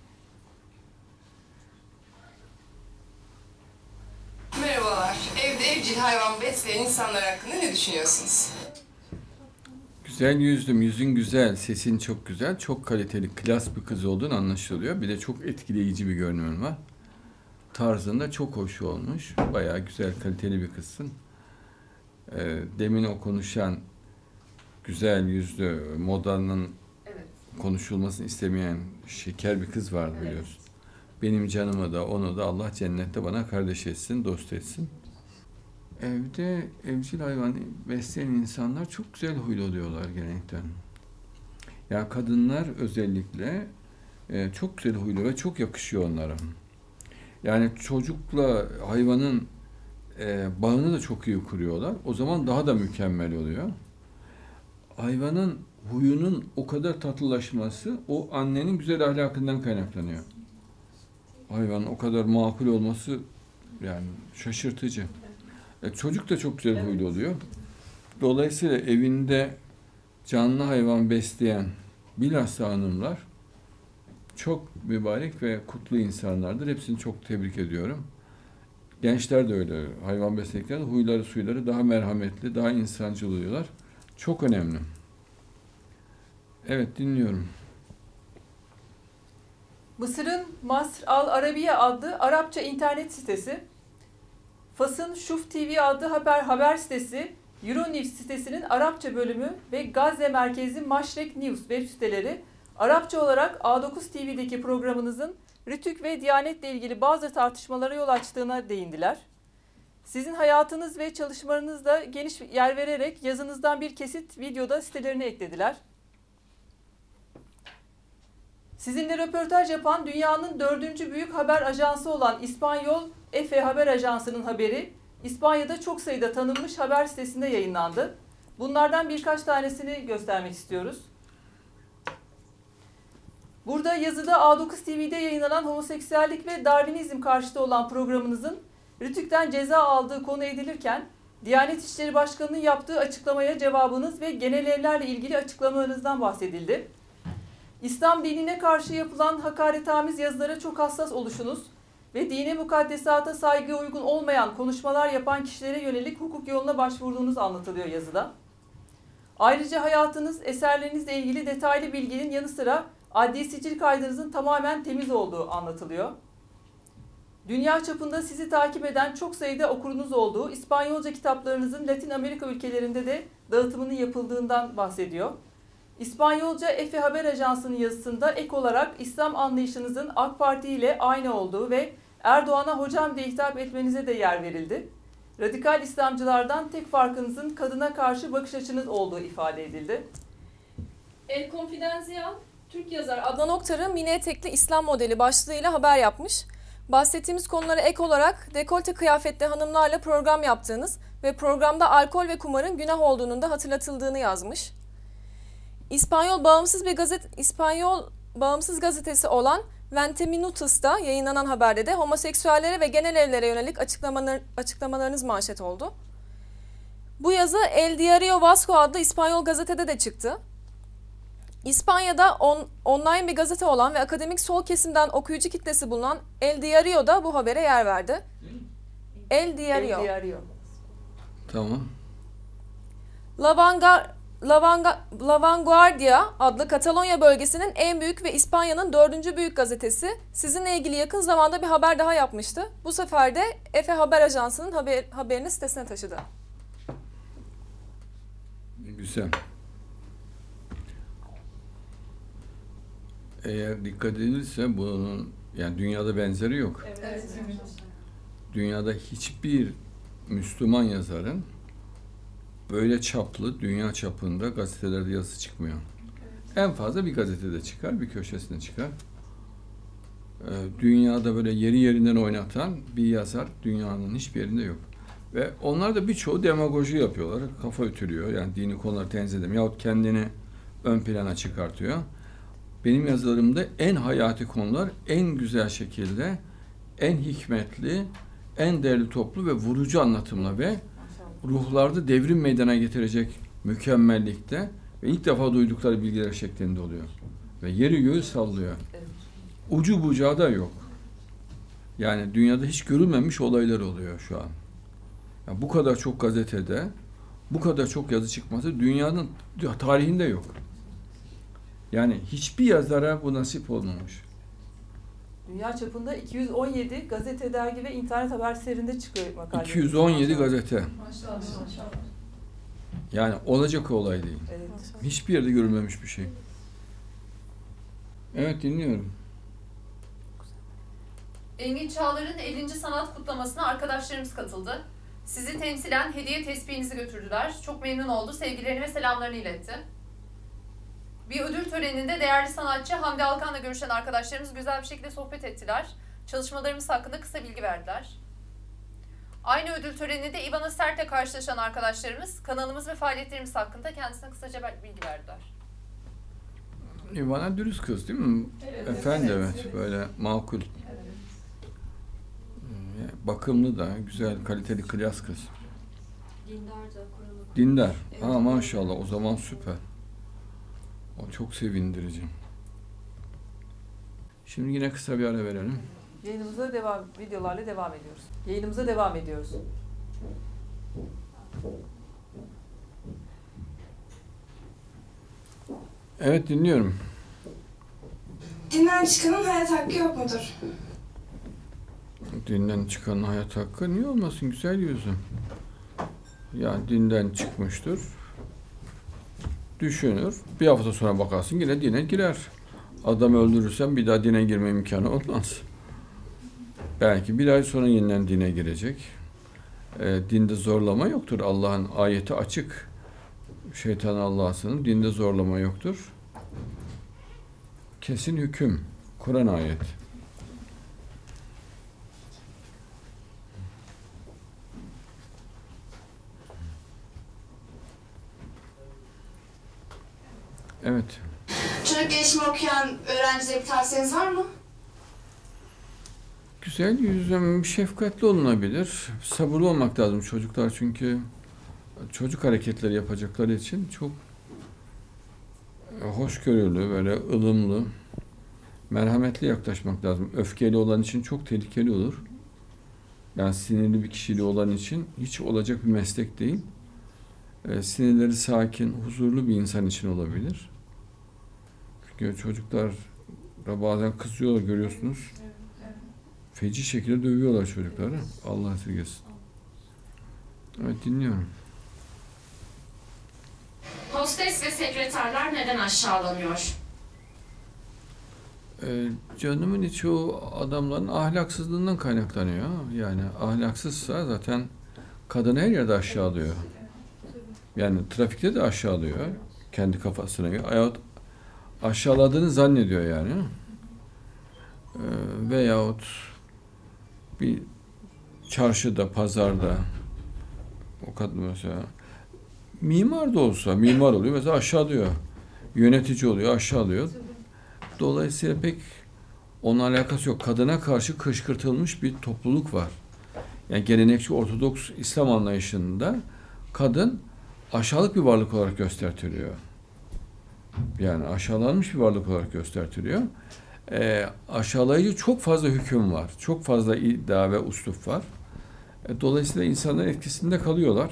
Merhabalar. Evde evcil hayvan besleyen insanlar hakkında ne düşünüyorsunuz? Güzel yüzdüm, yüzün güzel, sesin çok güzel, çok kaliteli, klas bir kız olduğun anlaşılıyor. Bir de çok etkileyici bir görünümün var. Tarzında çok hoş olmuş, bayağı güzel, kaliteli bir kızsın. Demin o konuşan güzel yüzlü, modanın konuşulmasını istemeyen şeker bir kız vardı biliyorsun. Benim canımı da onu da Allah cennette bana kardeş etsin, dost etsin. Evde evcil hayvan besleyen insanlar çok güzel huylu oluyorlar genellikle. Yani kadınlar özellikle çok güzel huylu ve çok yakışıyor onlara. Yani çocukla hayvanın bağını da çok iyi kuruyorlar. O zaman daha da mükemmel oluyor. Hayvanın huyunun o kadar tatlılaşması o annenin güzel ahlakından kaynaklanıyor. Hayvanın o kadar makul olması yani şaşırtıcı. Çocuk da çok güzel huylu oluyor. Dolayısıyla evinde canlı hayvan besleyen bilhassa hanımlar çok mübarek ve kutlu insanlardır. Hepsini çok tebrik ediyorum. Gençler de öyle. Hayvan beslediklerinde huyları suyları daha merhametli, daha insancıl oluyorlar. Çok önemli. Evet, dinliyorum. Mısır'ın Masr al-Arabiye adlı Arapça internet sitesi, Fas'ın Şuf TV adlı haber sitesi, Euronews sitesinin Arapça bölümü ve Gazze merkezli Maşrek News web siteleri Arapça olarak A9 TV'deki programınızın Rütük ve Diyanet'le ilgili bazı tartışmalara yol açtığına değindiler. Sizin hayatınız ve çalışmalarınızda geniş yer vererek yazınızdan bir kesit videoda sitelerine eklediler. Sizinle röportaj yapan dünyanın 4. büyük haber ajansı olan İspanyol EFE Haber Ajansı'nın haberi İspanya'da çok sayıda tanınmış haber sitesinde yayınlandı. Bunlardan birkaç tanesini göstermek istiyoruz. Burada yazıda A9 TV'de yayınlanan homoseksüellik ve Darwinizm karşıtı olan programınızın Rütük'ten ceza aldığı konu edilirken, Diyanet İşleri Başkanı'nın yaptığı açıklamaya cevabınız ve genel evlerle ilgili açıklamalarınızdan bahsedildi. İslam dinine karşı yapılan hakaretamiz yazılara çok hassas oluşunuz ve dine mukaddesata saygıya uygun olmayan konuşmalar yapan kişilere yönelik hukuk yoluna başvurduğunuz anlatılıyor yazıda. Ayrıca hayatınız, eserlerinizle ilgili detaylı bilginin yanı sıra adli sicil kaydınızın tamamen temiz olduğu anlatılıyor. Dünya çapında sizi takip eden çok sayıda okurunuz olduğu, İspanyolca kitaplarınızın Latin Amerika ülkelerinde de dağıtımının yapıldığından bahsediyor. İspanyolca EFE Haber Ajansı'nın yazısında ek olarak İslam anlayışınızın AK Parti ile aynı olduğu ve Erdoğan'a hocam diye hitap etmenize de yer verildi. Radikal İslamcılardan tek farkınızın kadına karşı bakış açınız olduğu ifade edildi. El Confidencial, Türk yazar Adnan Oktar'ın mini etekli İslam modeli başlığıyla haber yapmış. Bahsettiğimiz konulara ek olarak dekolte kıyafetli hanımlarla program yaptığınız ve programda alkol ve kumarın günah olduğunun da hatırlatıldığını yazmış. İspanyol bağımsız gazetesi olan 20 Minutos'ta yayınlanan haberde de homoseksüellere ve genel evlere yönelik açıklamalarınız manşet oldu. Bu yazı El Diario Vasco adlı İspanyol gazetede de çıktı. İspanya'da online bir gazete olan ve akademik sol kesimden okuyucu kitlesi bulunan El Diario da bu habere yer verdi. El Diario. Tamam. La Vanguardia adlı Katalonya bölgesinin en büyük ve İspanya'nın 4. büyük gazetesi sizinle ilgili yakın zamanda bir haber daha yapmıştı. Bu sefer de Efe Haber Ajansı'nın haberini sitesine taşıdı. Güzel. Eğer dikkat edilirse bunun yani dünyada benzeri yok. Evet. Dünyada hiçbir Müslüman yazarın böyle çaplı, dünya çapında gazetelerde yazısı çıkmıyor. En fazla bir gazetede çıkar, bir köşesinde çıkar. Dünyada böyle yeri yerinden oynatan bir yazar dünyanın hiçbir yerinde yok. Ve onlar da birçoğu demagoji yapıyorlar, kafa ütülüyor. Yani dini konuları tenzih edemiyor yahut kendini ön plana çıkartıyor. Benim yazılarımda en hayati konular en güzel şekilde, en hikmetli, en değerli toplu ve vurucu anlatımla ve ruhlarda devrim meydana getirecek mükemmellikte ve ilk defa duydukları bilgiler şeklinde oluyor. Ve yeri göğü sallıyor. Ucu bucağı da yok. Yani dünyada hiç görülmemiş olaylar oluyor şu an. Yani bu kadar çok gazetede, bu kadar çok yazı çıkması dünyanın tarihinde yok. Yani hiçbir yazara bu nasip olmamış. Dünya çapında 217 gazete, dergi ve internet haber sitelerinde çıkıyor makale. 217 gazete. Maşallah. Yani olacak olay değil. Evet. Hiçbir yerde görülmemiş bir şey. Evet, dinliyorum. Engin Çağlar'ın 50. sanat kutlamasına arkadaşlarımız katıldı. Sizi temsilen hediye tespihinizi götürdüler. Çok memnun oldu. Sevgilerini ve selamlarını iletti. Bir ödül töreninde değerli sanatçı Hamdi Alkan'la görüşen arkadaşlarımız güzel bir şekilde sohbet ettiler. Çalışmalarımız hakkında kısa bilgi verdiler. Aynı ödül töreninde İvana Sert'le karşılaşan arkadaşlarımız kanalımız ve faaliyetlerimiz hakkında kendisine kısaca bilgi verdiler. İvana dürüst kız değil mi? Evet, Efendi, evet. evet. Böyle makul. Bakımlı da, güzel, kaliteli, klas kız. Dindar da, kurulu. Dindar. Evet. Ha, maşallah, o zaman süper. O çok sevindirici. Şimdi yine kısa bir ara verelim. Yayınımıza videolarla devam ediyoruz. Yayınımıza devam ediyoruz. Evet, dinliyorum. Dinden çıkanın hayat hakkı yok mudur? Dinden çıkan hayat hakkı niye olmasın güzel yüzüm? Yani dinden çıkmıştır. Düşünür. Bir hafta sonra bakarsın yine dine girer. Adam öldürürsen bir daha dine girme imkanı olmaz. Belki bir ay sonra yeniden dine girecek. Dinde zorlama yoktur. Allah'ın ayeti açık. Şeytan Allah'sının dinde zorlama yoktur. Kesin hüküm. Kur'an ayeti. Evet. Çocuk gelişimi okuyan öğrencilere bir tavsiyeniz var mı? Güzel yüzüm, şefkatli olunabilir. Sabırlı olmak lazım çocuklar çünkü çocuk hareketleri yapacakları için çok hoşgörülü, böyle ılımlı, merhametli yaklaşmak lazım. Öfkeli olan için çok tehlikeli olur. Yani sinirli bir kişiliği olan için hiç olacak bir meslek değil. Sinirleri sakin, huzurlu bir insan için olabilir. Çünkü çocuklar bazen kızıyorlar, görüyorsunuz. Feci şekilde dövüyorlar çocukları. Allah esirgesin. Evet, dinliyorum. Hostes ve sekreterler neden aşağılanıyor? Canımın içi o adamların ahlaksızlığından kaynaklanıyor. Yani ahlaksızsa zaten kadını her yerde aşağılıyor. Yani trafikte de aşağılıyor. Kendi kafasına göre. Veyahut aşağıladığını zannediyor yani. Veyahut bir çarşıda, pazarda o kadın mesela mimar da olsa, mimar oluyor mesela aşağılıyor. Yönetici oluyor, aşağılıyor. Dolayısıyla pek onunla alakası yok. Kadına karşı kışkırtılmış bir topluluk var. Yani gelenekçi Ortodoks İslam anlayışında kadın aşağılık bir varlık olarak gösteriliyor. Yani aşağılanmış bir varlık olarak göstertiliyor. Aşağılayıcı çok fazla hüküm var. Çok fazla iddia ve uslup var. Dolayısıyla insanların etkisinde kalıyorlar.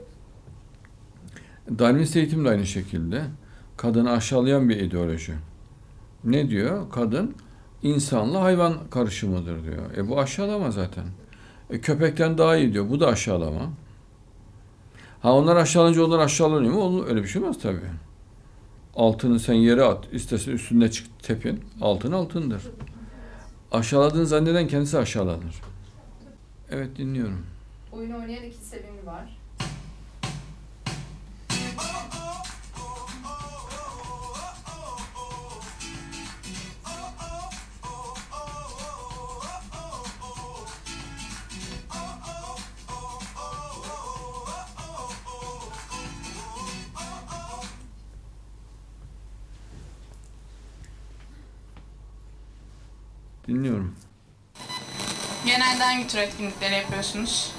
Darwinist eğitim de aynı şekilde. Kadını aşağılayan bir ideoloji. Ne diyor? Kadın insanla hayvan karışımıdır diyor. Bu aşağılama zaten. Köpekten daha iyi diyor. Bu da aşağılama. Ha onlar aşağılanınca onlar aşağılanıyor mu? Öyle bir şey olmaz tabii. Altını sen yere at. İstersen üstünde çık tepin. Altın altındır. Aşağıladığını zanneden kendisi aşağılanır. Evet, dinliyorum. Oyun oynayan iki sevimli var. Dinliyorum. Genelde hangi tür etkinlikleri yapıyorsunuz?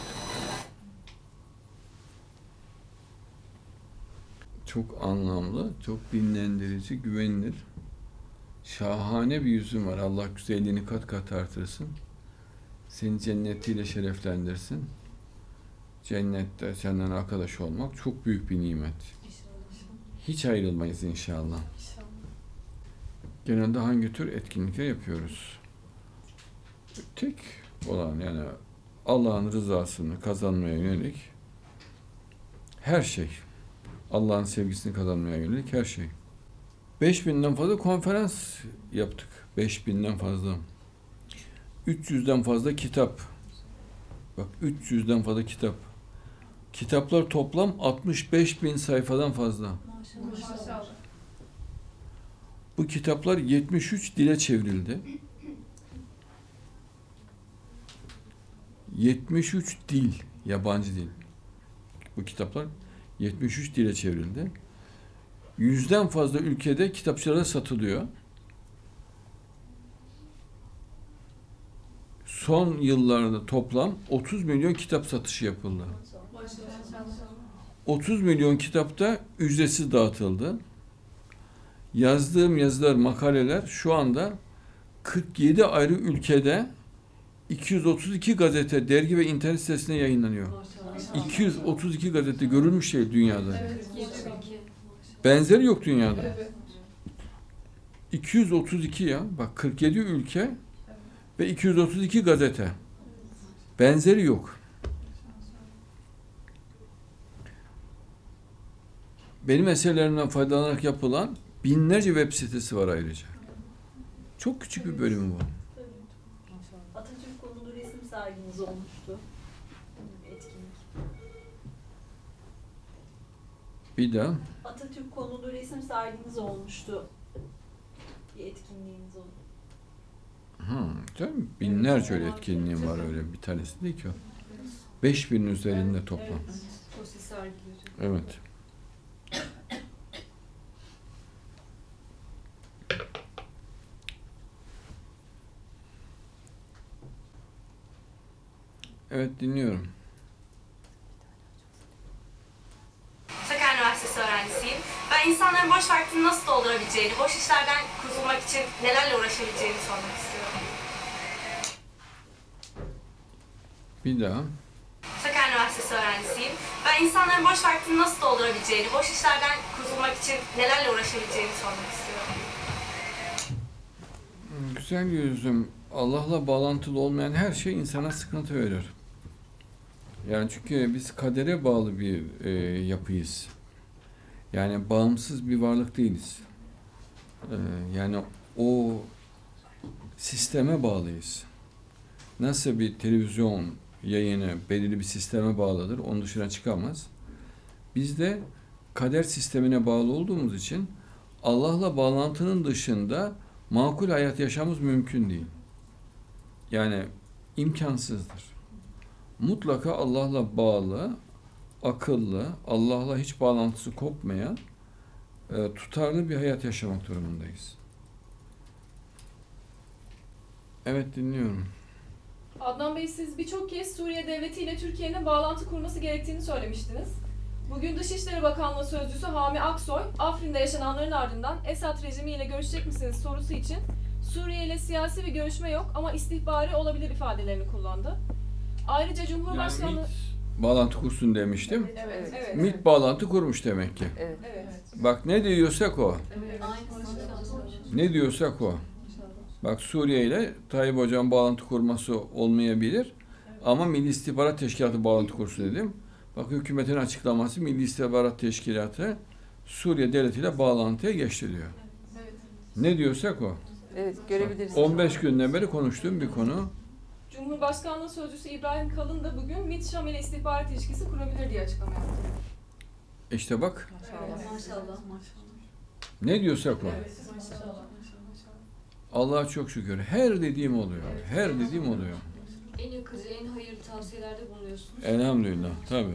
Çok anlamlı, çok dinlendirici, güvenilir. Şahane bir yüzün var. Allah güzelliğini kat kat artırsın. Seni cennetiyle şereflendirsin. Cennette senden arkadaş olmak çok büyük bir nimet. Hiç ayrılmayız inşallah. Genelde hangi tür etkinlikler yapıyoruz? Tek olan, yani Allah'ın rızasını kazanmaya yönelik her şey. Allah'ın sevgisini kazanmaya yönelik her şey. 5000'den fazla konferans yaptık. 5000'den fazla. 300'den fazla kitap. Bak, 300'den fazla kitap. Kitaplar toplam 65.000 sayfadan fazla. Maşallah. Bu kitaplar 73 dile çevrildi. 73 dil, yabancı dil. Bu kitaplar 73 dile çevrildi. 100'den fazla ülkede kitapçılara satılıyor. Son yıllarda toplam 30 milyon kitap satışı yapıldı. 30 milyon kitapta ücretsiz dağıtıldı. Yazdığım yazılar, makaleler şu anda 47 ayrı ülkede 232 gazete, dergi ve internet sitesine yayınlanıyor. 232 gazete, görülmüş şey dünyada. Benzeri yok dünyada. 232 ya. Bak, 47 ülke ve 232 gazete. Benzeri yok. Benim eserlerimden faydalanarak yapılan binlerce web sitesi var ayrıca. Çok küçük bir bölümü bu. Atatürk konulu resim serginiz olmuştu. Etkinlik. Bir daha. Atatürk konulu resim serginiz olmuştu. Bir etkinliğiniz oldu. Tabii binlerce öyle etkinliğim var, öyle bir tanesi değil ki o. 5000'in üzerinde toplam. Evet. Fosil sergileri. Evet. Evet, dinliyorum. Sakarya Üniversitesi öğrencisiyim. Ben insanların boş vaktini nasıl doldurabileceğini, boş işlerden kurtulmak için nelerle uğraşabileceğini sormak istiyorum. Bir daha. Sakarya Üniversitesi öğrencisiyim. Ben insanların boş vaktini nasıl doldurabileceğini, boş işlerden kurtulmak için nelerle uğraşabileceğini sormak istiyorum. Güzel yüzüm. Allah'la bağlantılı olmayan her şey insana sıkıntı verir. Yani çünkü biz kadere bağlı bir yapıyız. Yani bağımsız bir varlık değiliz. Yani o sisteme bağlıyız. Nasıl bir televizyon yayını belirli bir sisteme bağlıdır, onun dışına çıkamaz. Biz de kader sistemine bağlı olduğumuz için Allah'la bağlantının dışında makul hayat yaşamamız mümkün değil. Yani imkansızdır. Mutlaka Allah'la bağlı, akıllı, Allah'la hiç bağlantısı kopmayan, tutarlı bir hayat yaşamak durumundayız. Evet, dinliyorum. Adnan Bey, siz birçok kez Suriye Devleti ile Türkiye'nin bağlantı kurması gerektiğini söylemiştiniz. Bugün Dışişleri Bakanlığı Sözcüsü Hami Aksoy, Afrin'de yaşananların ardından Esad rejimiyle görüşecek misiniz sorusu için Suriye ile siyasi bir görüşme yok ama istihbari olabilir ifadelerini kullandı. Ayrıca Cumhurbaşkanı... Yani MİT bağlantı kursun demiştim. Evet. MİT bağlantı kurmuş demek ki. Evet. Bak ne diyorsak o. Ne diyorsak o. Bak Suriye ile Tayyip Hocam bağlantı kurması olmayabilir. Ama Milli İstihbarat Teşkilatı bağlantı kursu dedim. Bak hükümetin açıklaması Milli İstihbarat Teşkilatı Suriye devletiyle bağlantıya geçti diyor. Ne diyorsak o. Evet, görebiliriz. 15 günden beri konuştuğum bir konu. Cumhurbaşkanlığı Sözcüsü İbrahim Kalın da bugün MİT-Şam ile istihbarat ilişkisi kurabilir diye açıklama yaptı. İşte bak. Maşallah. Ne diyorsak o. Evet, maşallah. Allah'a çok şükür. Her dediğim oluyor. Her dediğim oluyor. En yakıcı, en hayırlı tavsiyelerde bulunuyorsunuz. Elhamdülillah. Tabii.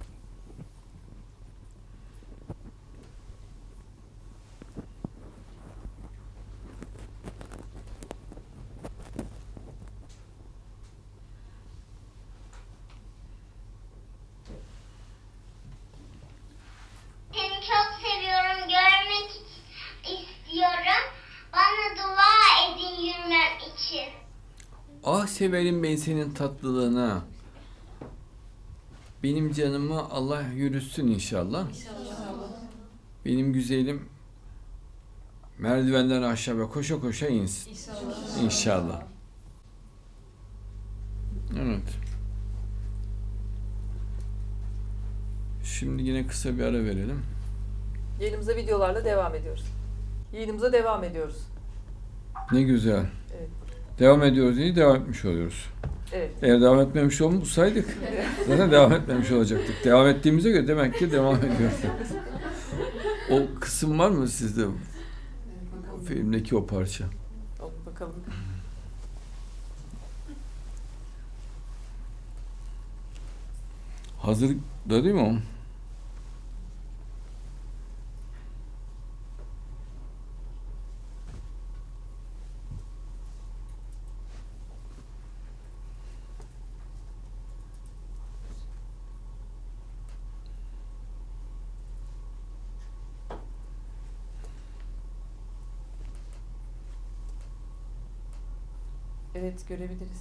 Seni çok seviyorum, görmek istiyorum. Bana dua edin yürümem için. Ah severim ben senin tatlılığına. Benim canımı Allah yürütsün inşallah. Benim güzelim merdivenden aşağıya koşa koşa insin. İnşallah. Evet. Şimdi yine kısa bir ara verelim. Yayınımıza videolarla devam ediyoruz. Yayınımıza devam ediyoruz. Ne güzel. Evet. Devam ediyoruz diye devam etmiş oluyoruz. Evet. Eğer devam etmemiş olsaydık zaten devam etmemiş olacaktık. Devam ettiğimize göre demek ki devam ediyoruz. O kısım var mı sizde? O filmdeki o parça. Bakalım. Hazır da değil mi o? Evet, görebiliriz.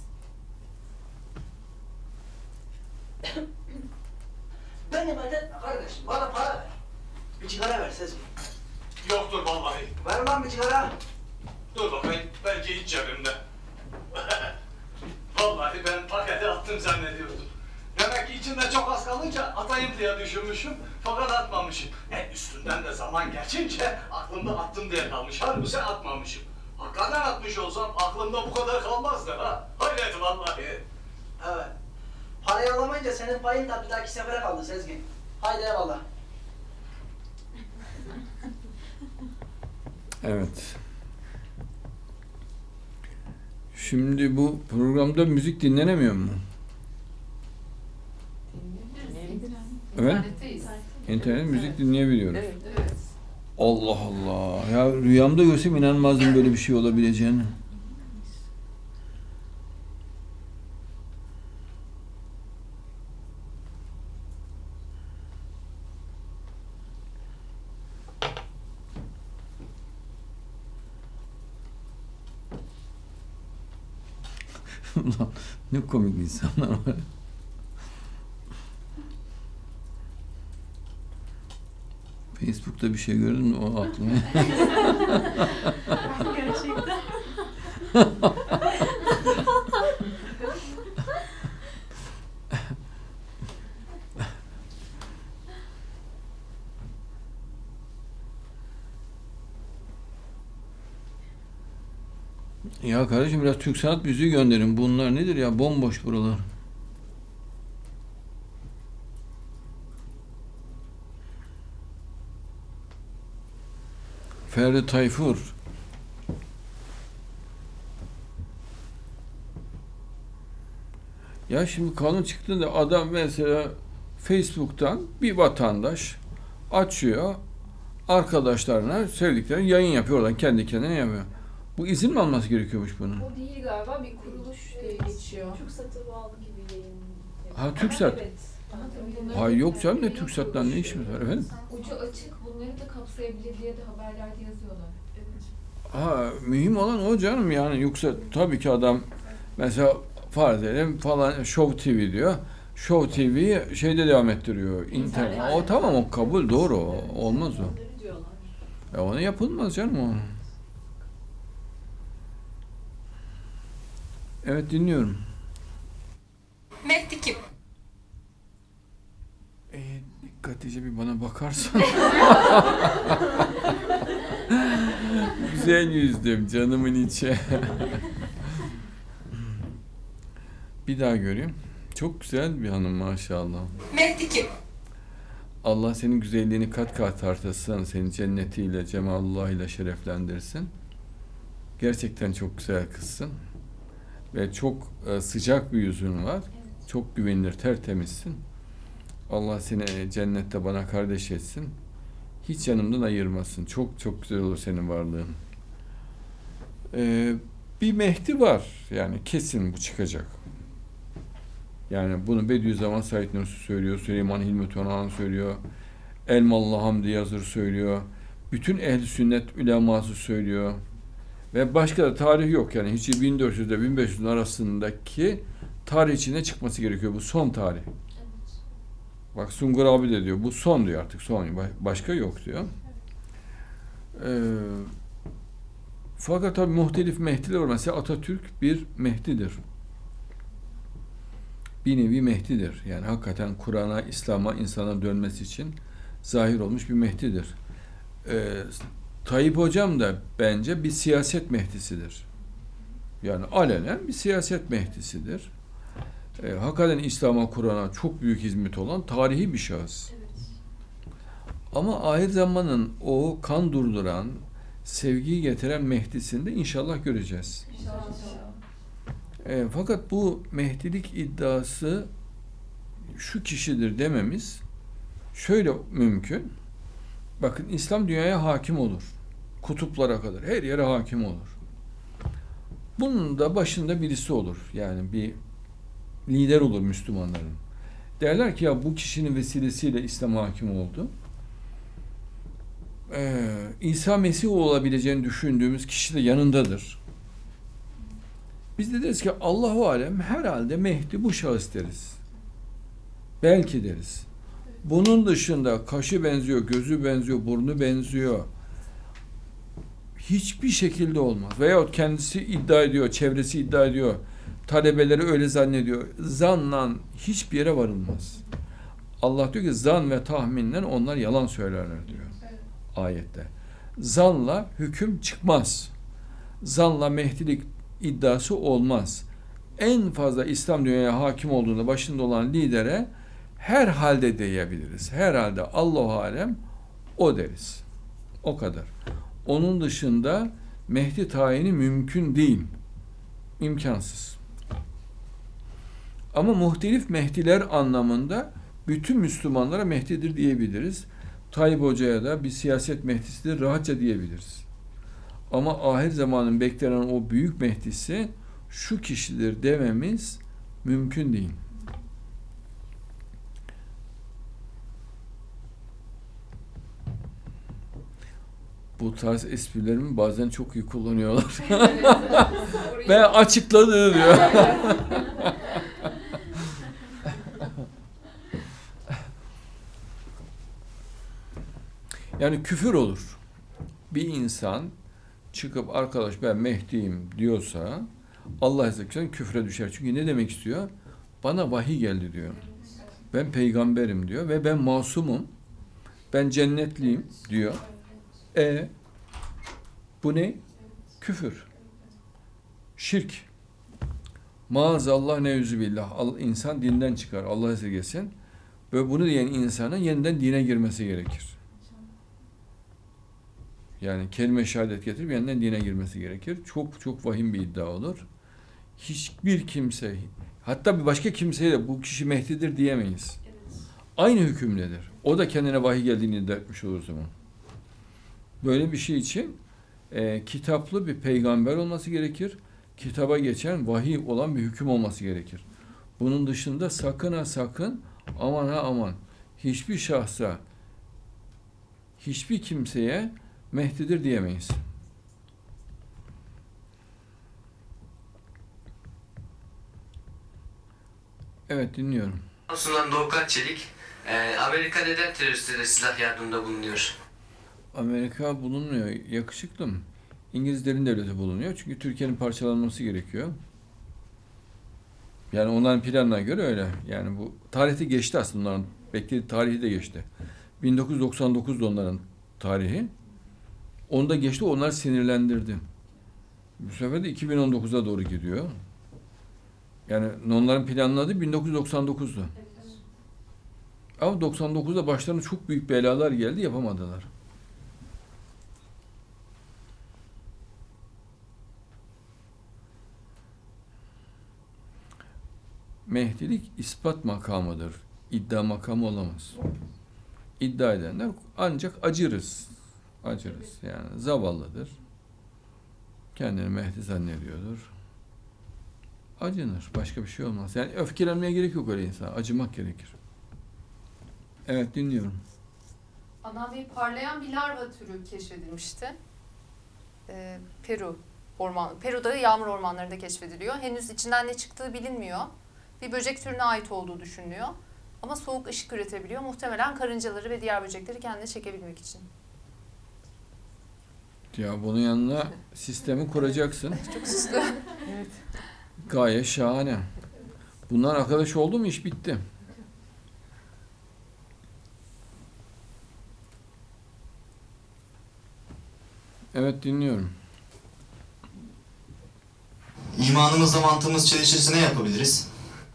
Benim evde kardeşim bana para ver. Bir sigara ver Sezgin. Yoktur vallahi. Ver lan bir sigara. Dur bakayım, belki hiç cebimde. Vallahi ben paketi attım zannediyordum. Demek ki içinde çok az kalınca atayım diye düşünmüşüm, fakat atmamışım. Üstünden de zaman geçince aklımda attım diye kalmış. Halbuki atmamışım. Hakikaten atmış olsam aklımda bu kadar kalmazdı ha. Hayret vallahi. Evet. Parayı alamayınca senin payın da bir dahaki sefere kaldı Sezgin. Haydi eyvallah. Evet. Şimdi bu programda müzik dinlenemiyor mu? Evet. İnternet müzik dinleyebiliyoruz. Evet. Allah Allah. Ya rüyamda görsem inanmazdım böyle bir şey olabileceğini. Ulan ne komik insanlar var. Facebook'ta bir şey gördün mü? O aklıma. Gerçekten. Ya kardeşim biraz Türk sanat müziği gönderin. Bunlar nedir ya? Bomboş buralar. Ferdi Tayfur. Ya şimdi kanun çıktığında adam mesela Facebook'tan bir vatandaş açıyor, arkadaşlarına, sevdiklerine yayın yapıyor, oradan kendi kendine yapıyor. Bu izin mi alması gerekiyormuş bunun? O değil galiba, bir kuruluş diye geçiyor. TürkSat'a bağlı gibi yayın. Ha TürkSat. Evet. Hayır yok canım, ne TürkSat'tan ne işimiz var efendim? Ucu açık, bunları da kapsayabilir diye de haberlerde yazıyorlar. Ha, mühim olan o canım yani, yoksa tabii ki adam mesela farz edelim falan Show TV diyor. Show TV'yi şeyde devam ettiriyor. İnternet. O tamam, o kabul, doğru. Olmaz o. Ona yapılmaz canım o. Evet, dinliyorum. Mehdi kim? Dikkatlice bir bana bakarsan. Güzel yüzdüm canımın içi. Bir daha göreyim. Çok güzel bir hanım maşallah. Mehdi kim? Allah senin güzelliğini kat kat artırsın. Seni cennetiyle, cemalullahıyla şereflendirsin. Gerçekten çok güzel kızsın. Ve çok sıcak bir yüzün var. Çok güvenilir, tertemizsin. Allah seni cennette bana kardeş etsin. Hiç yanımdan ayırmasın. Çok çok güzel olur senin varlığın. Bir Mehdi var. Yani kesin bu çıkacak. Yani bunu Bediüzzaman Said Nursi söylüyor. Süleyman Hilmi Tunahan söylüyor. Elmalı Hamdi Yazır söylüyor. Bütün ehl-i sünnet uleması söylüyor. Ve başka da tarih yok. Yani hiç 1400 ile 1500'ün arasındaki tarih içine çıkması gerekiyor. Bu son tarih. Bak Sungur abi de diyor. Bu son diyor artık. Son. Başka yok diyor. Fakat tabii muhtelif Mehdiler var. Mesela Atatürk bir Mehdidir. Bir nevi Mehdidir. Yani hakikaten Kur'an'a, İslam'a, insana dönmesi için zahir olmuş bir Mehdidir. Tayyip Hocam da bence bir siyaset Mehdisidir. Yani alenen bir siyaset Mehdisidir. Hakikaten İslam'a, Kur'an'a çok büyük hizmet olan tarihi bir şahıs. Ama ahir zamanın o kan durduran, sevgiyi getiren Mehdisini de inşallah göreceğiz. Fakat bu Mehdilik iddiası şu kişidir dememiz şöyle mümkün. Bakın İslam dünyaya hakim olur. Kutuplara kadar. Her yere hakim olur. Bunun da başında birisi olur. Yani bir lider olur Müslümanların. Derler ki ya bu kişinin vesilesiyle İslam hakim oldu. İsa Mesih olabileceğini düşündüğümüz kişi de yanındadır. Biz de deriz ki Allahu alem herhalde Mehdi bu şahıs deriz. Belki deriz. Bunun dışında kaşı benziyor, gözü benziyor, burnu benziyor. Hiçbir şekilde olmaz. Veyahut kendisi iddia ediyor, çevresi iddia ediyor. Talebeleri öyle zannediyor. Zanla hiçbir yere varılmaz. Allah diyor ki zan ve tahminle onlar yalan söylerler diyor ayette. Zanla hüküm çıkmaz. Zanla Mehdilik iddiası olmaz. En fazla İslam dünyaya hakim olduğunda başında olan lidere herhalde diyebiliriz. Herhalde Allahu alem o deriz. O kadar. Onun dışında Mehdi tayini mümkün değil. İmkansız. Ama muhtelif Mehdiler anlamında bütün Müslümanlara Mehdidir diyebiliriz. Tayyip Hoca'ya da bir siyaset Mehdisidir rahatça diyebiliriz. Ama ahir zamanın beklenen o büyük Mehdisi şu kişidir dememiz mümkün değil. Bu tarz esprilerimi bazen çok iyi kullanıyorlar. Ve açıkladı diyor. Yani küfür olur. Bir insan çıkıp arkadaş ben Mehdi'yim diyorsa Allah Azze ve Celle küfre düşer. Çünkü ne demek istiyor? Bana vahiy geldi diyor. Ben peygamberim diyor ve ben masumum. Ben cennetliyim diyor. Bu ne? Küfür. Şirk. Maazallah neuzübillah. İnsan dinden çıkar. Allah esirgesin. Ve bunu diyen insanın yeniden dine girmesi gerekir. Yani kelime şehadet getirip yeniden dine girmesi gerekir. Çok çok vahim bir iddia olur. Hiçbir kimse, hatta bir başka kimseye de bu kişi Mehdi'dir diyemeyiz. Aynı hükümdedir. O da kendine vahiy geldiğini iddia etmiş olur o zaman. Böyle bir şey için kitaplı bir peygamber olması gerekir. Kitaba geçen vahiy olan bir hüküm olması gerekir. Bunun dışında sakın ha sakın Aman ha aman. Hiçbir şahsa, hiçbir kimseye Mehdi'dir diyemeyiz. Evet, dinliyorum. Sunan Doğukan Çelik, Amerika neden teröristlere silah yardımında bulunuyor? Amerika bulunmuyor. Yakışıklım. İngilizlerin devleti bulunuyor. Çünkü Türkiye'nin parçalanması gerekiyor. Yani onların planına göre öyle. Yani bu tarihte geçti aslında onların. Beklediği tarihi de geçti. 1999'da onların tarihi. Onu da geçti, onlar sinirlendirdi. Bu sefer de 2019'a doğru gidiyor. Yani onların planladığı 1999'du. Ama 99'da başlarına çok büyük belalar geldi, yapamadılar. Mehdilik ispat makamıdır. İddia makamı olamaz. İddia edenler ancak acırız. Acırız. Yani zavallıdır. Kendini Mehdi zannediyordur. Acınır. Başka bir şey olmaz. Yani öfkelenmeye gerek yok öyle insan. Acımak gerekir. Evet, dinliyorum. Adnan Bey, parlayan bir larva türü keşfedilmişti. Peru'da yağmur ormanlarında keşfediliyor. Henüz içinden ne çıktığı bilinmiyor. Bir böcek türüne ait olduğu düşünülüyor. Ama soğuk ışık üretebiliyor. Muhtemelen karıncaları ve diğer böcekleri kendine çekebilmek için. Ya bunun yanına sistemi kuracaksın. Çok süslü. Evet. Gayet şahane. Bunlar arkadaş oldu mu iş bitti. Evet, dinliyorum. İmanımızla mantığımız çelişirse ne yapabiliriz?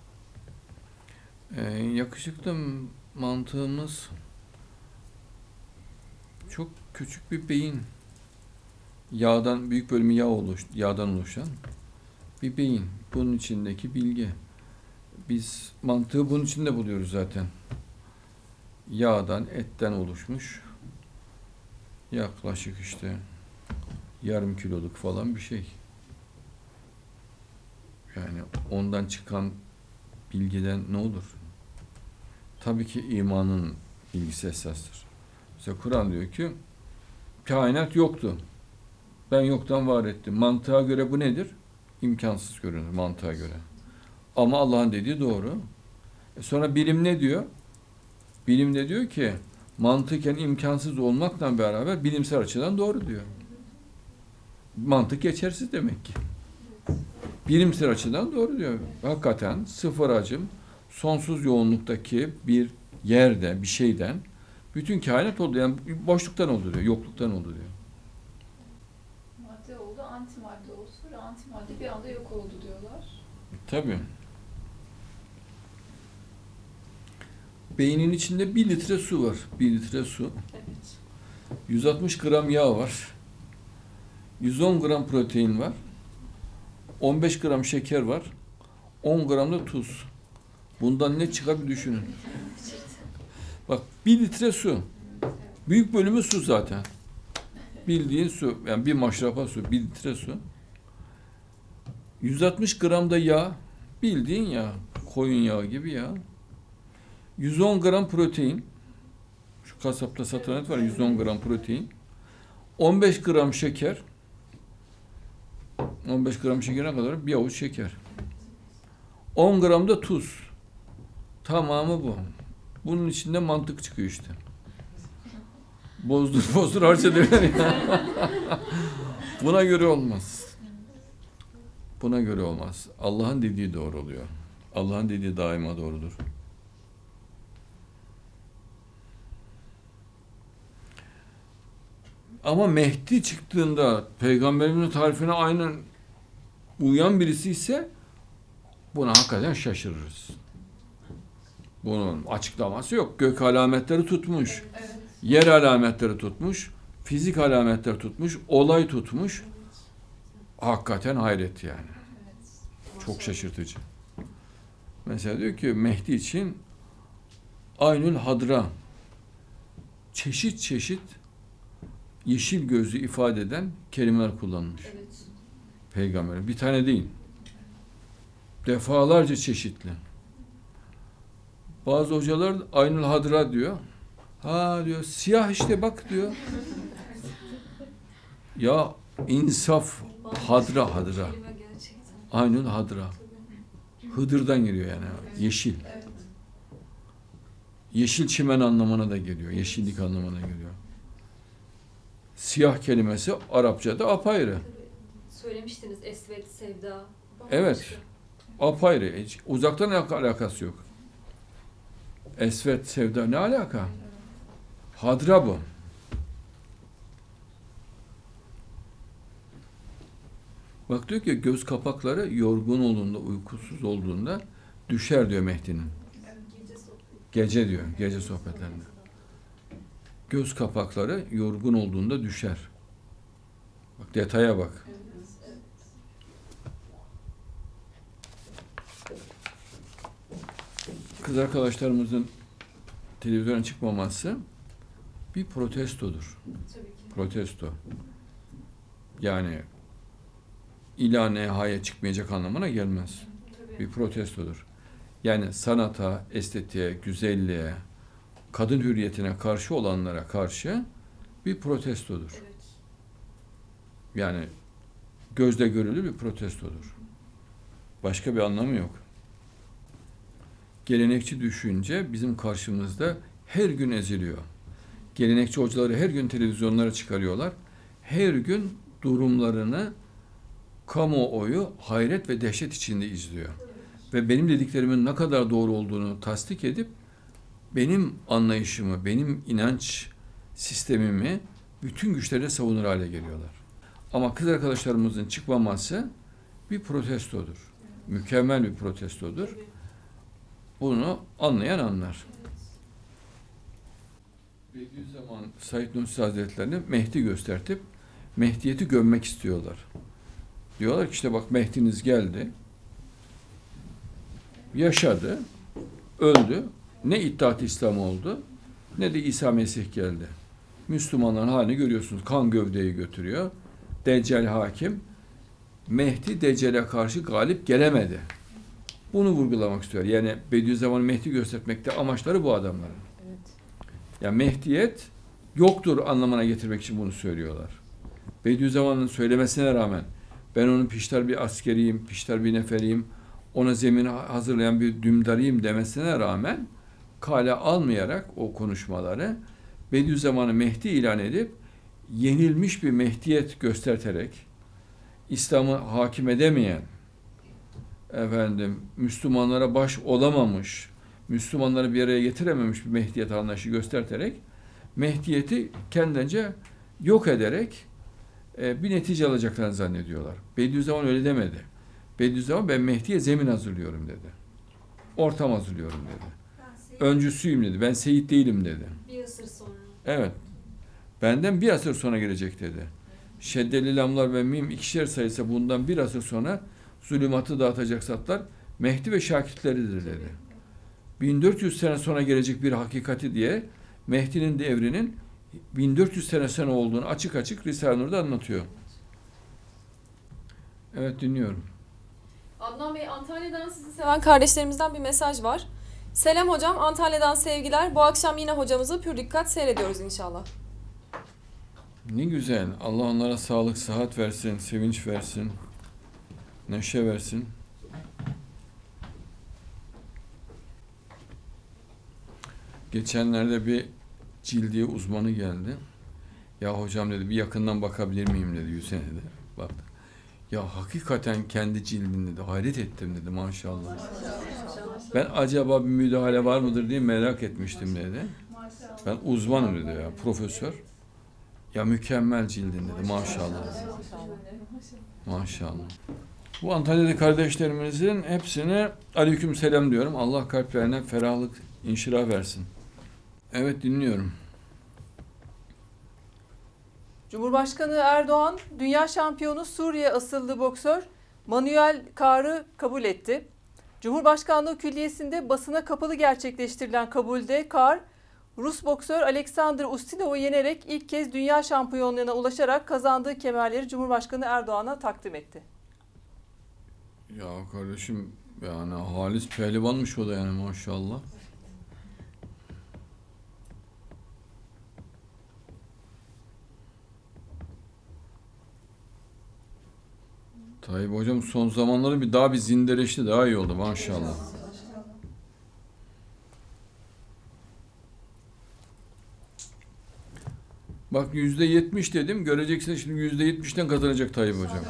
Yakışıklı mantığımız çok küçük bir beyin. Yağdan, büyük bölümü yağdan oluşan bir beyin. Bunun içindeki bilgi. Biz mantığı bunun içinde buluyoruz zaten. Yağdan, etten oluşmuş. Yaklaşık işte yarım kiloluk falan bir şey. Yani ondan çıkan bilgiden ne olur? Tabii ki imanın bilgisi esastır. Mesela Kur'an diyor ki kainat yoktu. Ben yoktan var ettim. Mantığa göre bu nedir? İmkansız görünür mantığa göre. Ama Allah'ın dediği doğru. Sonra bilim ne diyor? Bilim de diyor ki mantıken imkansız olmakla beraber bilimsel açıdan doğru diyor. Mantık geçersiz demek ki. Bilimsel açıdan doğru diyor. Hakikaten sıfır hacim, sonsuz yoğunluktaki bir yerde, bir şeyden bütün kainat oldu. Yani boşluktan oldu diyor, yokluktan oldu diyor. Madde oldu, antimadde oldu. Sonra antimadde bir anda yok oldu diyorlar. Tabii. Beynin içinde 1 litre su var. 1 litre su. Evet. 160 gram yağ var. 110 gram protein var. 15 gram şeker var. 10 gram da tuz. Bundan ne çıkar bir düşünün. Bak 1 litre su. Büyük bölümü su zaten. Bildiğin su. Yani bir maşrapa su. 1 litre su. 160 gram da yağ. Bildiğin yağ. Koyun yağı gibi yağ. 110 gram protein. Şu kasapta satılan et var. 110 gram protein. 15 gram şeker. 15 gram şekerine kadar bir avuç şeker. 10 gram da tuz. Tamamı bu. Bunun içinde mantık çıkıyor işte. Bozdur harca derler ya. Buna göre olmaz. Buna göre olmaz. Allah'ın dediği doğru oluyor. Allah'ın dediği daima doğrudur. Ama Mehdi çıktığında Peygamberimizin tarifine aynen uyan birisi ise buna hakikaten şaşırırız. Bunun açıklaması yok. Gök alametleri tutmuş. Evet. Yer alametleri tutmuş. Fizik alametleri tutmuş. Olay tutmuş. Hakikaten hayret yani. Çok şaşırtıcı. Mesela diyor ki Mehdi için Aynül Hadra çeşit çeşit yeşil gözlü ifade eden kelimeler kullanmış. Evet. Peygamber. Bir tane değil. Defalarca çeşitli. Bazı hocalar Aynul Hadra diyor. Ha diyor, siyah işte bak diyor. Ya insaf, hadra. Aynul Hadra. Hıdır'dan geliyor yani. Yeşil. Yeşil çimen anlamına da geliyor. Yeşillik anlamına geliyor. Siyah kelimesi Arapçada apayrı. Söylemiştiniz esvet, sevda. Evet. Apayrı. Hiç uzaktan alakası yok. Esvet, sevda ne alaka? Hadra bu. Bak diyor ki göz kapakları yorgun olduğunda, uykusuz olduğunda düşer diyor Mehdi'nin. Gece diyor, gece sohbetlerinde. Göz kapakları yorgun olduğunda düşer. Bak detaya bak. Kız arkadaşlarımızın televizyona çıkmaması bir protestodur. Protesto. Yani ila nihaya çıkmayacak anlamına gelmez. Bir protestodur. Yani sanata, estetiğe, güzelliğe, kadın hürriyetine karşı olanlara karşı bir protestodur. Yani gözle görülür bir protestodur. Başka bir anlamı yok. Gelenekçi düşünce bizim karşımızda her gün eziliyor. Gelenekçi hocaları her gün televizyonlara çıkarıyorlar. Her gün durumlarını kamuoyu hayret ve dehşet içinde izliyor. Ve benim dediklerimin ne kadar doğru olduğunu tasdik edip benim anlayışımı, benim inanç sistemimi bütün güçlerle savunur hale geliyorlar. Ama kız arkadaşlarımızın çıkmaması bir protestodur. Mükemmel bir protestodur. Bunu anlayan anlar. Bediüzzaman Said Nursi Hazretlerini Mehdi göstertip Mehdiyeti gömmek istiyorlar. Diyorlar ki işte bak Mehdi'niz geldi, yaşadı, öldü. Ne İttihat-ı İslam oldu, ne de İsa Mesih geldi. Müslümanların halini görüyorsunuz. Kan gövdeyi götürüyor. Deccal hakim. Mehdi Deccal'e karşı galip gelemedi. Bunu vurgulamak istiyor. Yani Bediüzzaman Mehdi göstermekte amaçları bu adamların. Evet. Yani Mehdiyet yoktur anlamına getirmek için bunu söylüyorlar. Bediüzzaman'ın söylemesine rağmen ben onun piştar bir askeriyim, piştar bir neferiyim, ona zemini hazırlayan bir dümdarıyım demesine rağmen kale almayarak o konuşmaları Bediüzzaman'ı Mehdi ilan edip yenilmiş bir Mehdiyet gösterterek İslam'ı hakim edemeyen, Müslümanlara baş olamamış, Müslümanları bir araya getirememiş bir Mehdiyet anlayışı gösterterek Mehdiyeti kendince yok ederek bir netice alacaklarını zannediyorlar. Bediüzzaman öyle demedi. Bediüzzaman ben Mehdi'ye zemin hazırlıyorum dedi. Ortam hazırlıyorum dedi. Öncüsüyüm dedi. Ben seyit değilim dedi. Bir asır sonra. Evet. Benden bir asır sonra gelecek dedi. Şeddeli lamlar ve mim ikişer sayısı bundan bir asır sonra zulümatı dağıtacak zatlar Mehdi ve şakitleridir dedi. 1400 sene sonra gelecek bir hakikati diye Mehdi'nin devrinin 1400 sene sonra olduğunu açık açık Risale-i Nur'da anlatıyor. Evet, dinliyorum. Adnan Bey, Antalya'dan sizi seven kardeşlerimizden bir mesaj var. Selam hocam, Antalya'dan sevgiler. Bu akşam yine hocamızı pür dikkat seyrediyoruz inşallah. Ne güzel. Allah onlara sağlık, sıhhat versin, sevinç versin, neşe versin. Geçenlerde bir cildiye uzmanı geldi. Ya hocam dedi, bir yakından bakabilir miyim dedi, Hüseyin dedi. Baktı. Ya hakikaten kendi cildin dedi, hayret ettim dedi, maşallah. Ben acaba bir müdahale var mıdır diye merak etmiştim dedi. Ben uzmanım dedi ya, profesör. Ya mükemmel cildin dedi, maşallah. Maşallah. Bu Antalya'da kardeşlerimizin hepsine aleykümselam diyorum. Allah kalplerine ferahlık, inşirah versin. Evet, dinliyorum. Cumhurbaşkanı Erdoğan, dünya şampiyonu Suriye asıllı boksör Manuel Kar'ı kabul etti. Cumhurbaşkanlığı Külliyesi'nde basına kapalı gerçekleştirilen kabulde Kar, Rus boksör Alexander Ustinov'u yenerek ilk kez dünya şampiyonluğuna ulaşarak kazandığı kemerleri Cumhurbaşkanı Erdoğan'a takdim etti. Ya kardeşim, yani halis pehlivanmış o da yani, maşallah. Tayyip hocam son zamanları bir zindereşti, daha iyi oldu maşallah. Bak %70 dedim, göreceksin şimdi %70'ten kazanacak Tayyip hocam.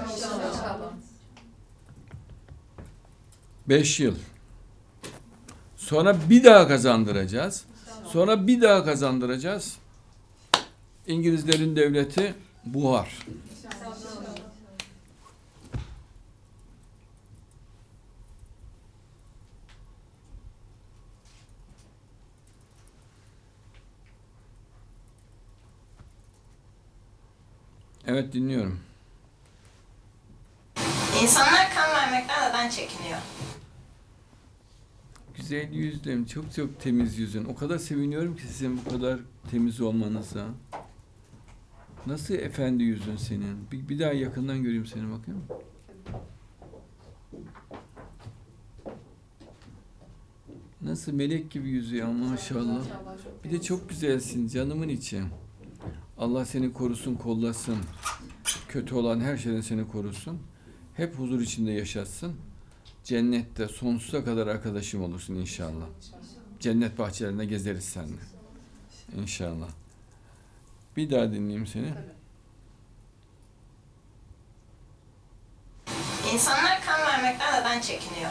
5 yıl. Sonra bir daha kazandıracağız. Sonra bir daha kazandıracağız. İngilizlerin devleti buhar. Evet, dinliyorum. İnsanlar kan vermekten neden çekiniyor? Güzel yüzlüm, çok temiz yüzün. O kadar seviniyorum ki sizin bu kadar temiz olmanıza. Nasıl efendi yüzün senin? Bir daha yakından göreyim seni, bakayım. Nasıl melek gibi yüzü ya, maşallah. Bir de çok güzelsin canımın içi. Allah seni korusun, kollasın. Kötü olan her şeyden seni korusun. Hep huzur içinde yaşatsın. Cennette sonsuza kadar arkadaşım olursun inşallah. Cennet bahçelerinde gezeriz seninle. İnşallah. Bir daha dinleyeyim seni. İnsanlar kan vermekten neden çekiniyor?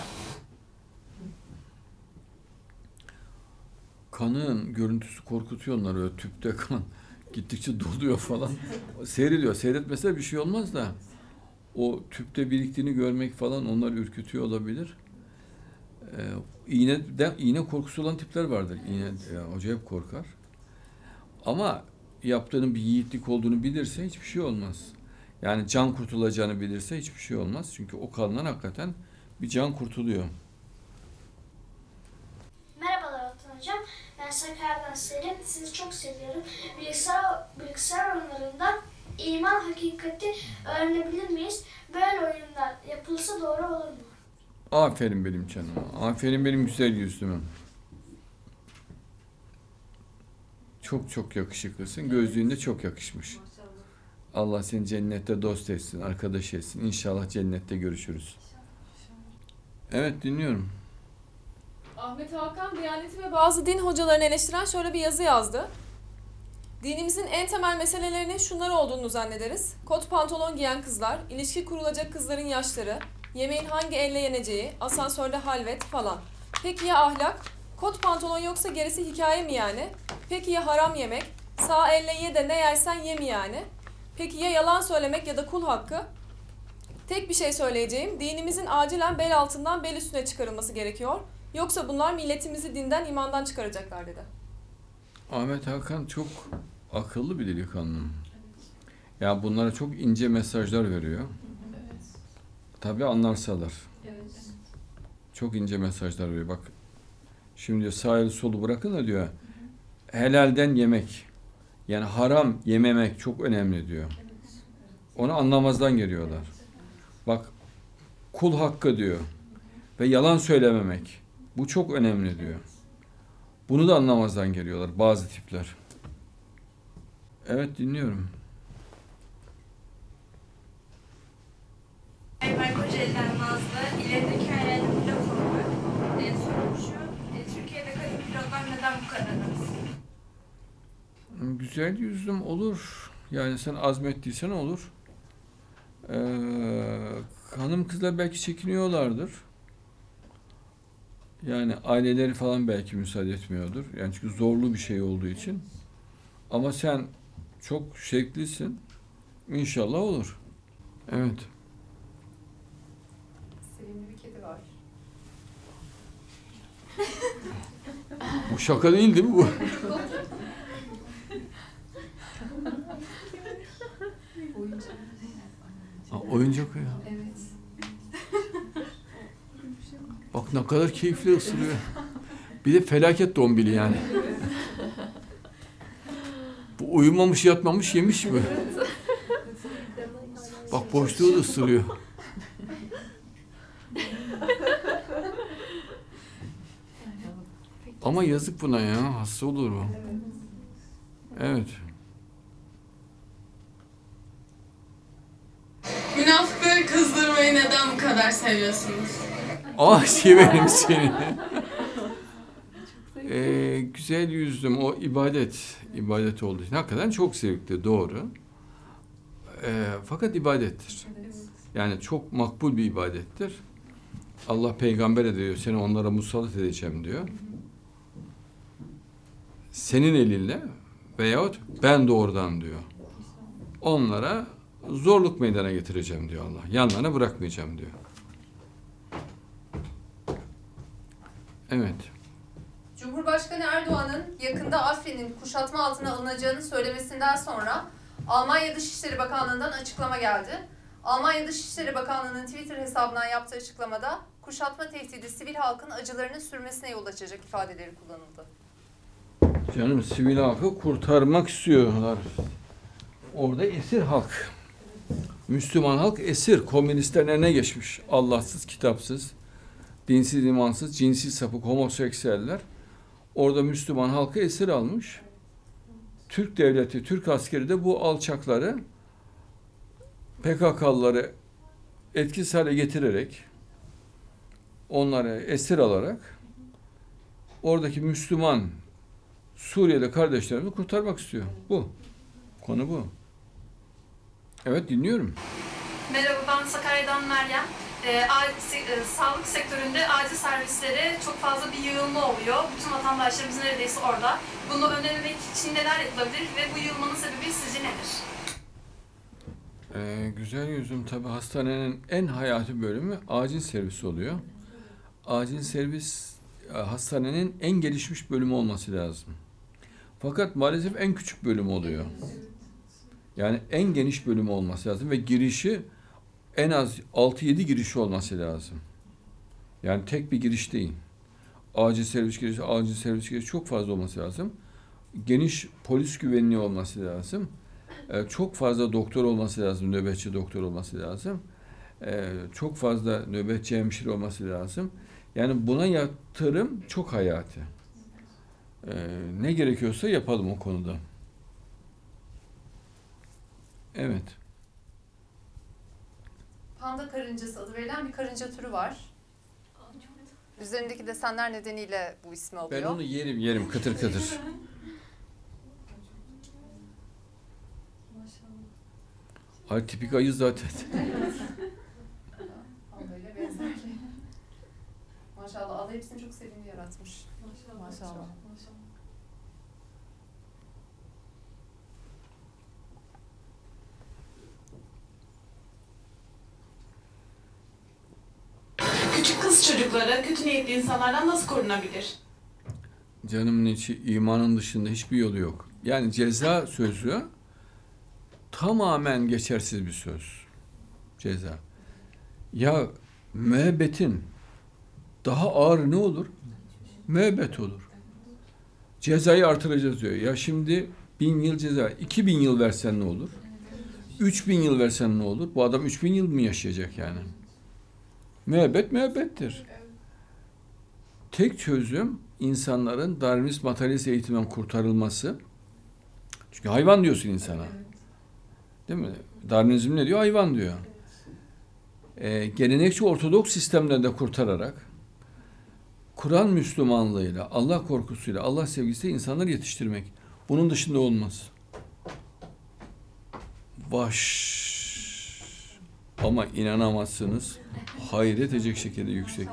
Kanın görüntüsü korkutuyor onları, öyle tüpte kan. Gittikçe doluyor falan. Seyrediyor. Seyretmese bir şey olmaz da o tüpte biriktiğini görmek falan onları ürkütüyor olabilir. İğne korkusu olan tipler vardır. Hoca hep korkar. Ama yaptığının bir yiğitlik olduğunu bilirse hiçbir şey olmaz. Yani can kurtulacağını bilirse hiçbir şey olmaz. Çünkü o kandan hakikaten bir can kurtuluyor. Merhabalar Altan Hocam. Ben Sakarya'dan Selim. Sizi çok seviyorum. Bilgisayar oyunlarında iman hakikati öğrenebilir miyiz? Böyle oyunlar yapılsa doğru olur mu? Aferin benim canıma. Aferin benim güzel yüzlümüm. Çok yakışıklısın. Gözlüğün de çok yakışmış. Allah seni cennette dost etsin, arkadaş etsin. İnşallah cennette görüşürüz. Evet, dinliyorum. Ahmet Hakan, Diyaneti ve bazı din hocalarını eleştiren şöyle bir yazı yazdı. Dinimizin en temel meselelerinin şunlar olduğunu zannederiz. Kot pantolon giyen kızlar, ilişki kurulacak kızların yaşları, yemeğin hangi elle yeneceği, asansörde halvet falan. Peki ya ahlak? Kot pantolon yoksa gerisi hikaye mi yani? Peki ya haram yemek? Sağ elle ye de ne yersen ye mi yani? Peki ya yalan söylemek ya da kul hakkı? Tek bir şey söyleyeceğim. Dinimizin acilen bel altından bel üstüne çıkarılması gerekiyor. Yoksa bunlar milletimizi dinden, imandan çıkaracaklar dedi. Ahmet Hakan çok akıllı bir delikanlı. Ya bunlara çok ince mesajlar veriyor. Evet. Tabii anlarsalar. Evet. Çok ince mesajlar veriyor. Bak şimdi diyor sağ eli solu bırakın da diyor helalden yemek. Yani haram yememek çok önemli diyor. Onu anlamazdan geliyorlar. Bak kul hakkı diyor. Ve yalan söylememek. Bu çok önemli diyor. Bunu da anlamazdan geliyorlar bazı tipler. Evet, dinliyorum. Ben Kocaeli'den Nazlı. İlerideki hayallerim pilot olmak. Sorum şu, Türkiye'de kadın pilotlar neden bu kadar az? Güzel yüzlüm olur. Yani sen azmettiysen olur. Hanım kızlar belki çekiniyorlardır. Yani aileleri falan belki müsaade etmiyordur. Yani çünkü zorlu bir şey olduğu için. Ama sen çok şevklisin. İnşallah olur. Evet. Sevimli bir kedi var. Bu şaka değil mi bu? Oyuncak. Oyuncak ya. Evet. Bak ne kadar keyifli ısırıyor. Bir de felaket dombili yani. Bu uyumamış yatmamış yemiş mi? Bak boşluğu da ısırıyor. Ama yazık buna ya. Hasta olur o. Evet. Münafıkları kızdırmayı neden bu kadar seviyorsunuz? Ah severim seni. Güzel yüzlüm, o ibadet olduğu için hakikaten çok zevkli, doğru. Fakat ibadettir. Yani çok makbul bir ibadettir. Allah peygambere diyor, seni onlara musallat edeceğim diyor. Senin elinle veyahut ben doğrudan diyor. Onlara zorluk meydana getireceğim diyor Allah. Yanlarına bırakmayacağım diyor. Evet. Cumhurbaşkanı Erdoğan'ın yakında Afrin'in kuşatma altına alınacağını söylemesinden sonra Almanya Dışişleri Bakanlığı'ndan açıklama geldi. Almanya Dışişleri Bakanlığı'nın Twitter hesabından yaptığı açıklamada kuşatma tehdidi sivil halkın acılarını sürmesine yol açacak ifadeleri kullanıldı. Canım, sivil halkı kurtarmak istiyorlar. Orada esir halk. Müslüman halk esir. Komünistlerin eline geçmiş. Allahsız, kitapsız, dinsiz, imansız, cinsiz sapık, homoseksüeller. Orada Müslüman halkı esir almış. Türk devleti, Türk askeri de bu alçakları, PKK'lıları etkisiz hale getirerek, onları esir alarak oradaki Müslüman Suriyeli kardeşlerimizi kurtarmak istiyor. Bu. Konu bu. Evet, dinliyorum. Merhaba, ben Sakarya'dan Meryem. Sağlık sektöründe acil servislere çok fazla bir yığılma oluyor. Bütün vatandaşlarımız neredeyse orada. Bunu önlemek için neler yapılabilir ve bu yığılmanın sebebi sizce nedir? Güzel yüzüm, tabii hastanenin en hayati bölümü acil servis oluyor. Acil servis hastanenin en gelişmiş bölümü olması lazım. Fakat maalesef en küçük bölüm oluyor. Yani en geniş bölümü olması lazım ve girişi en az 6-7 girişi olması lazım. Yani tek bir giriş değil. Acil servis girişi çok fazla olması lazım. Geniş polis güvenliği olması lazım. Çok fazla doktor olması lazım, nöbetçi doktor olması lazım. Çok fazla nöbetçi hemşire olması lazım. Yani buna yatırım çok hayati. Ne gerekiyorsa yapalım o konuda. Evet. Panda karıncası adı verilen bir karınca türü var. Üzerindeki desenler nedeniyle bu ismi alıyor. Ben onu yerim kıtır kıtır. Ay, tipik ayı zaten. Pandayla benzerli. Maşallah, Allah hepsini çok sevimli yaratmış. Maşallah. Küçük kız çocukları kötü niyetli insanlardan nasıl korunabilir? Canımın içi, imanın dışında hiçbir yolu yok. Yani ceza sözü tamamen geçersiz bir söz. Ceza. Ya müebbetin daha ağır ne olur? Müebbet olur. Cezayı artıracağız diyor. Ya şimdi 1000 yıl ceza, 2000 yıl versen ne olur? 3000 yıl versen ne olur? Bu adam 3000 yıl mı yaşayacak yani? Müebbet müebbettir. Tek çözüm insanların Darwinist materyalist eğitimden kurtarılması. Çünkü hayvan diyorsun insana. Değil mi? Darwinizm ne diyor? Hayvan diyor. Gelenekçi Ortodoks sistemden de kurtararak Kur'an Müslümanlığıyla, Allah korkusuyla, Allah sevgisiyle insanları yetiştirmek. Bunun dışında olmaz. Ama inanamazsınız. Hayret edecek şekilde yüksek.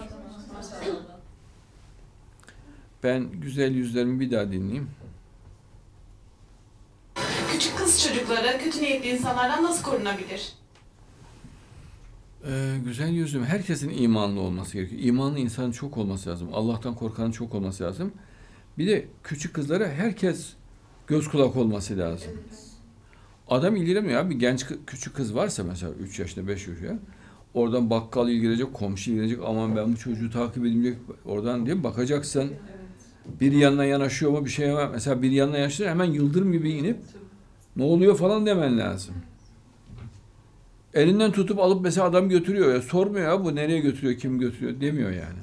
Ben güzel yüzlerimi bir daha dinleyeyim. Küçük kız çocukları kötü niyetli insanlardan nasıl korunabilir? Güzel yüzüm, herkesin imanlı olması gerekiyor. İmanlı insanın çok olması lazım. Allah'tan korkanın çok olması lazım. Bir de küçük kızlara herkes göz kulak olması lazım. Adam ilgileniyor ya. Bir genç küçük kız varsa mesela 3 yaşında 5 yaşında, oradan bakkal ilgilenecek, komşu ilgilenecek, aman ben bu çocuğu takip edeyim, oradan diye bakacaksın. Bir yanına yanaşıyor mu bir şey var. Mesela bir yanına yanaşıyor, hemen yıldırım gibi inip ne oluyor falan demen lazım. Elinden tutup alıp mesela adam götürüyor ya, sormuyor ya bu nereye götürüyor, kim götürüyor demiyor yani.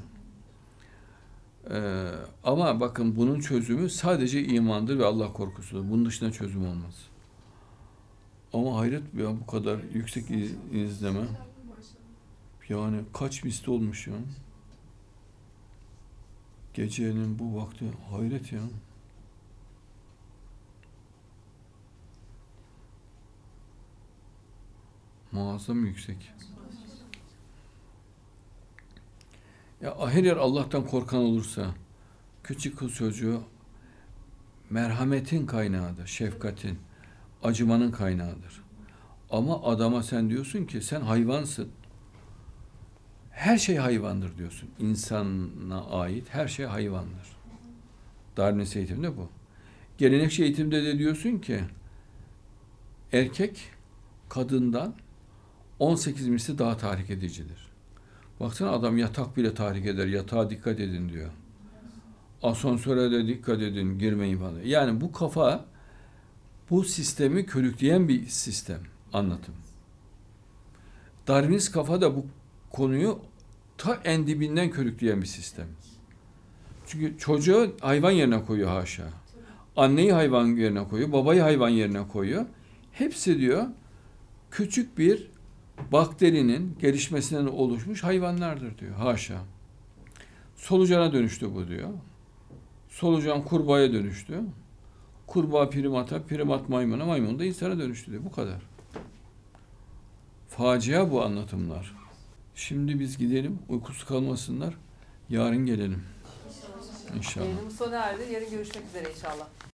Ama bakın bunun çözümü sadece imandır ve Allah korkusudur. Bunun dışında çözüm olmaz. Ama hayret ya, bu kadar yüksek izleme. Yani kaç misli olmuş ya. Gecenin bu vakti hayret ya. Muazzam yüksek. Ya her yer Allah'tan korkan olursa, küçük kız çocuğu merhametin kaynağıdır, şefkatin, acımanın kaynağıdır. Ama adama sen diyorsun ki sen hayvansın. Her şey hayvandır diyorsun. İnsana ait her şey hayvandır. Darwinist eğitimde bu. Gelenekçi eğitimde de diyorsun ki erkek kadından 18 misli daha tahrik edicidir. Baksana adam yatak bile tahrik eder. Yatağa dikkat edin diyor. Asansöre de dikkat edin, girmeyin falan. Yani bu kafa bu sistemi körükleyen bir sistem, anlatım. Darwinist kafa da bu konuyu ta en dibinden körükleyen bir sistem. Çünkü çocuğu hayvan yerine koyuyor haşa. Anneyi hayvan yerine koyuyor, babayı hayvan yerine koyuyor. Hepsi diyor küçük bir bakterinin gelişmesinden oluşmuş hayvanlardır diyor. Haşa. Solucana dönüştü bu diyor. Solucan kurbağaya dönüştü. Kurbağa primata, primat maymuna, maymun da insana dönüştü diyor. Bu kadar. Facia bu anlatımlar. Şimdi biz gidelim, uykusuz kalmasınlar. Yarın gelelim. İnşallah. Yayınımız sona erdi. Yarın görüşmek üzere inşallah.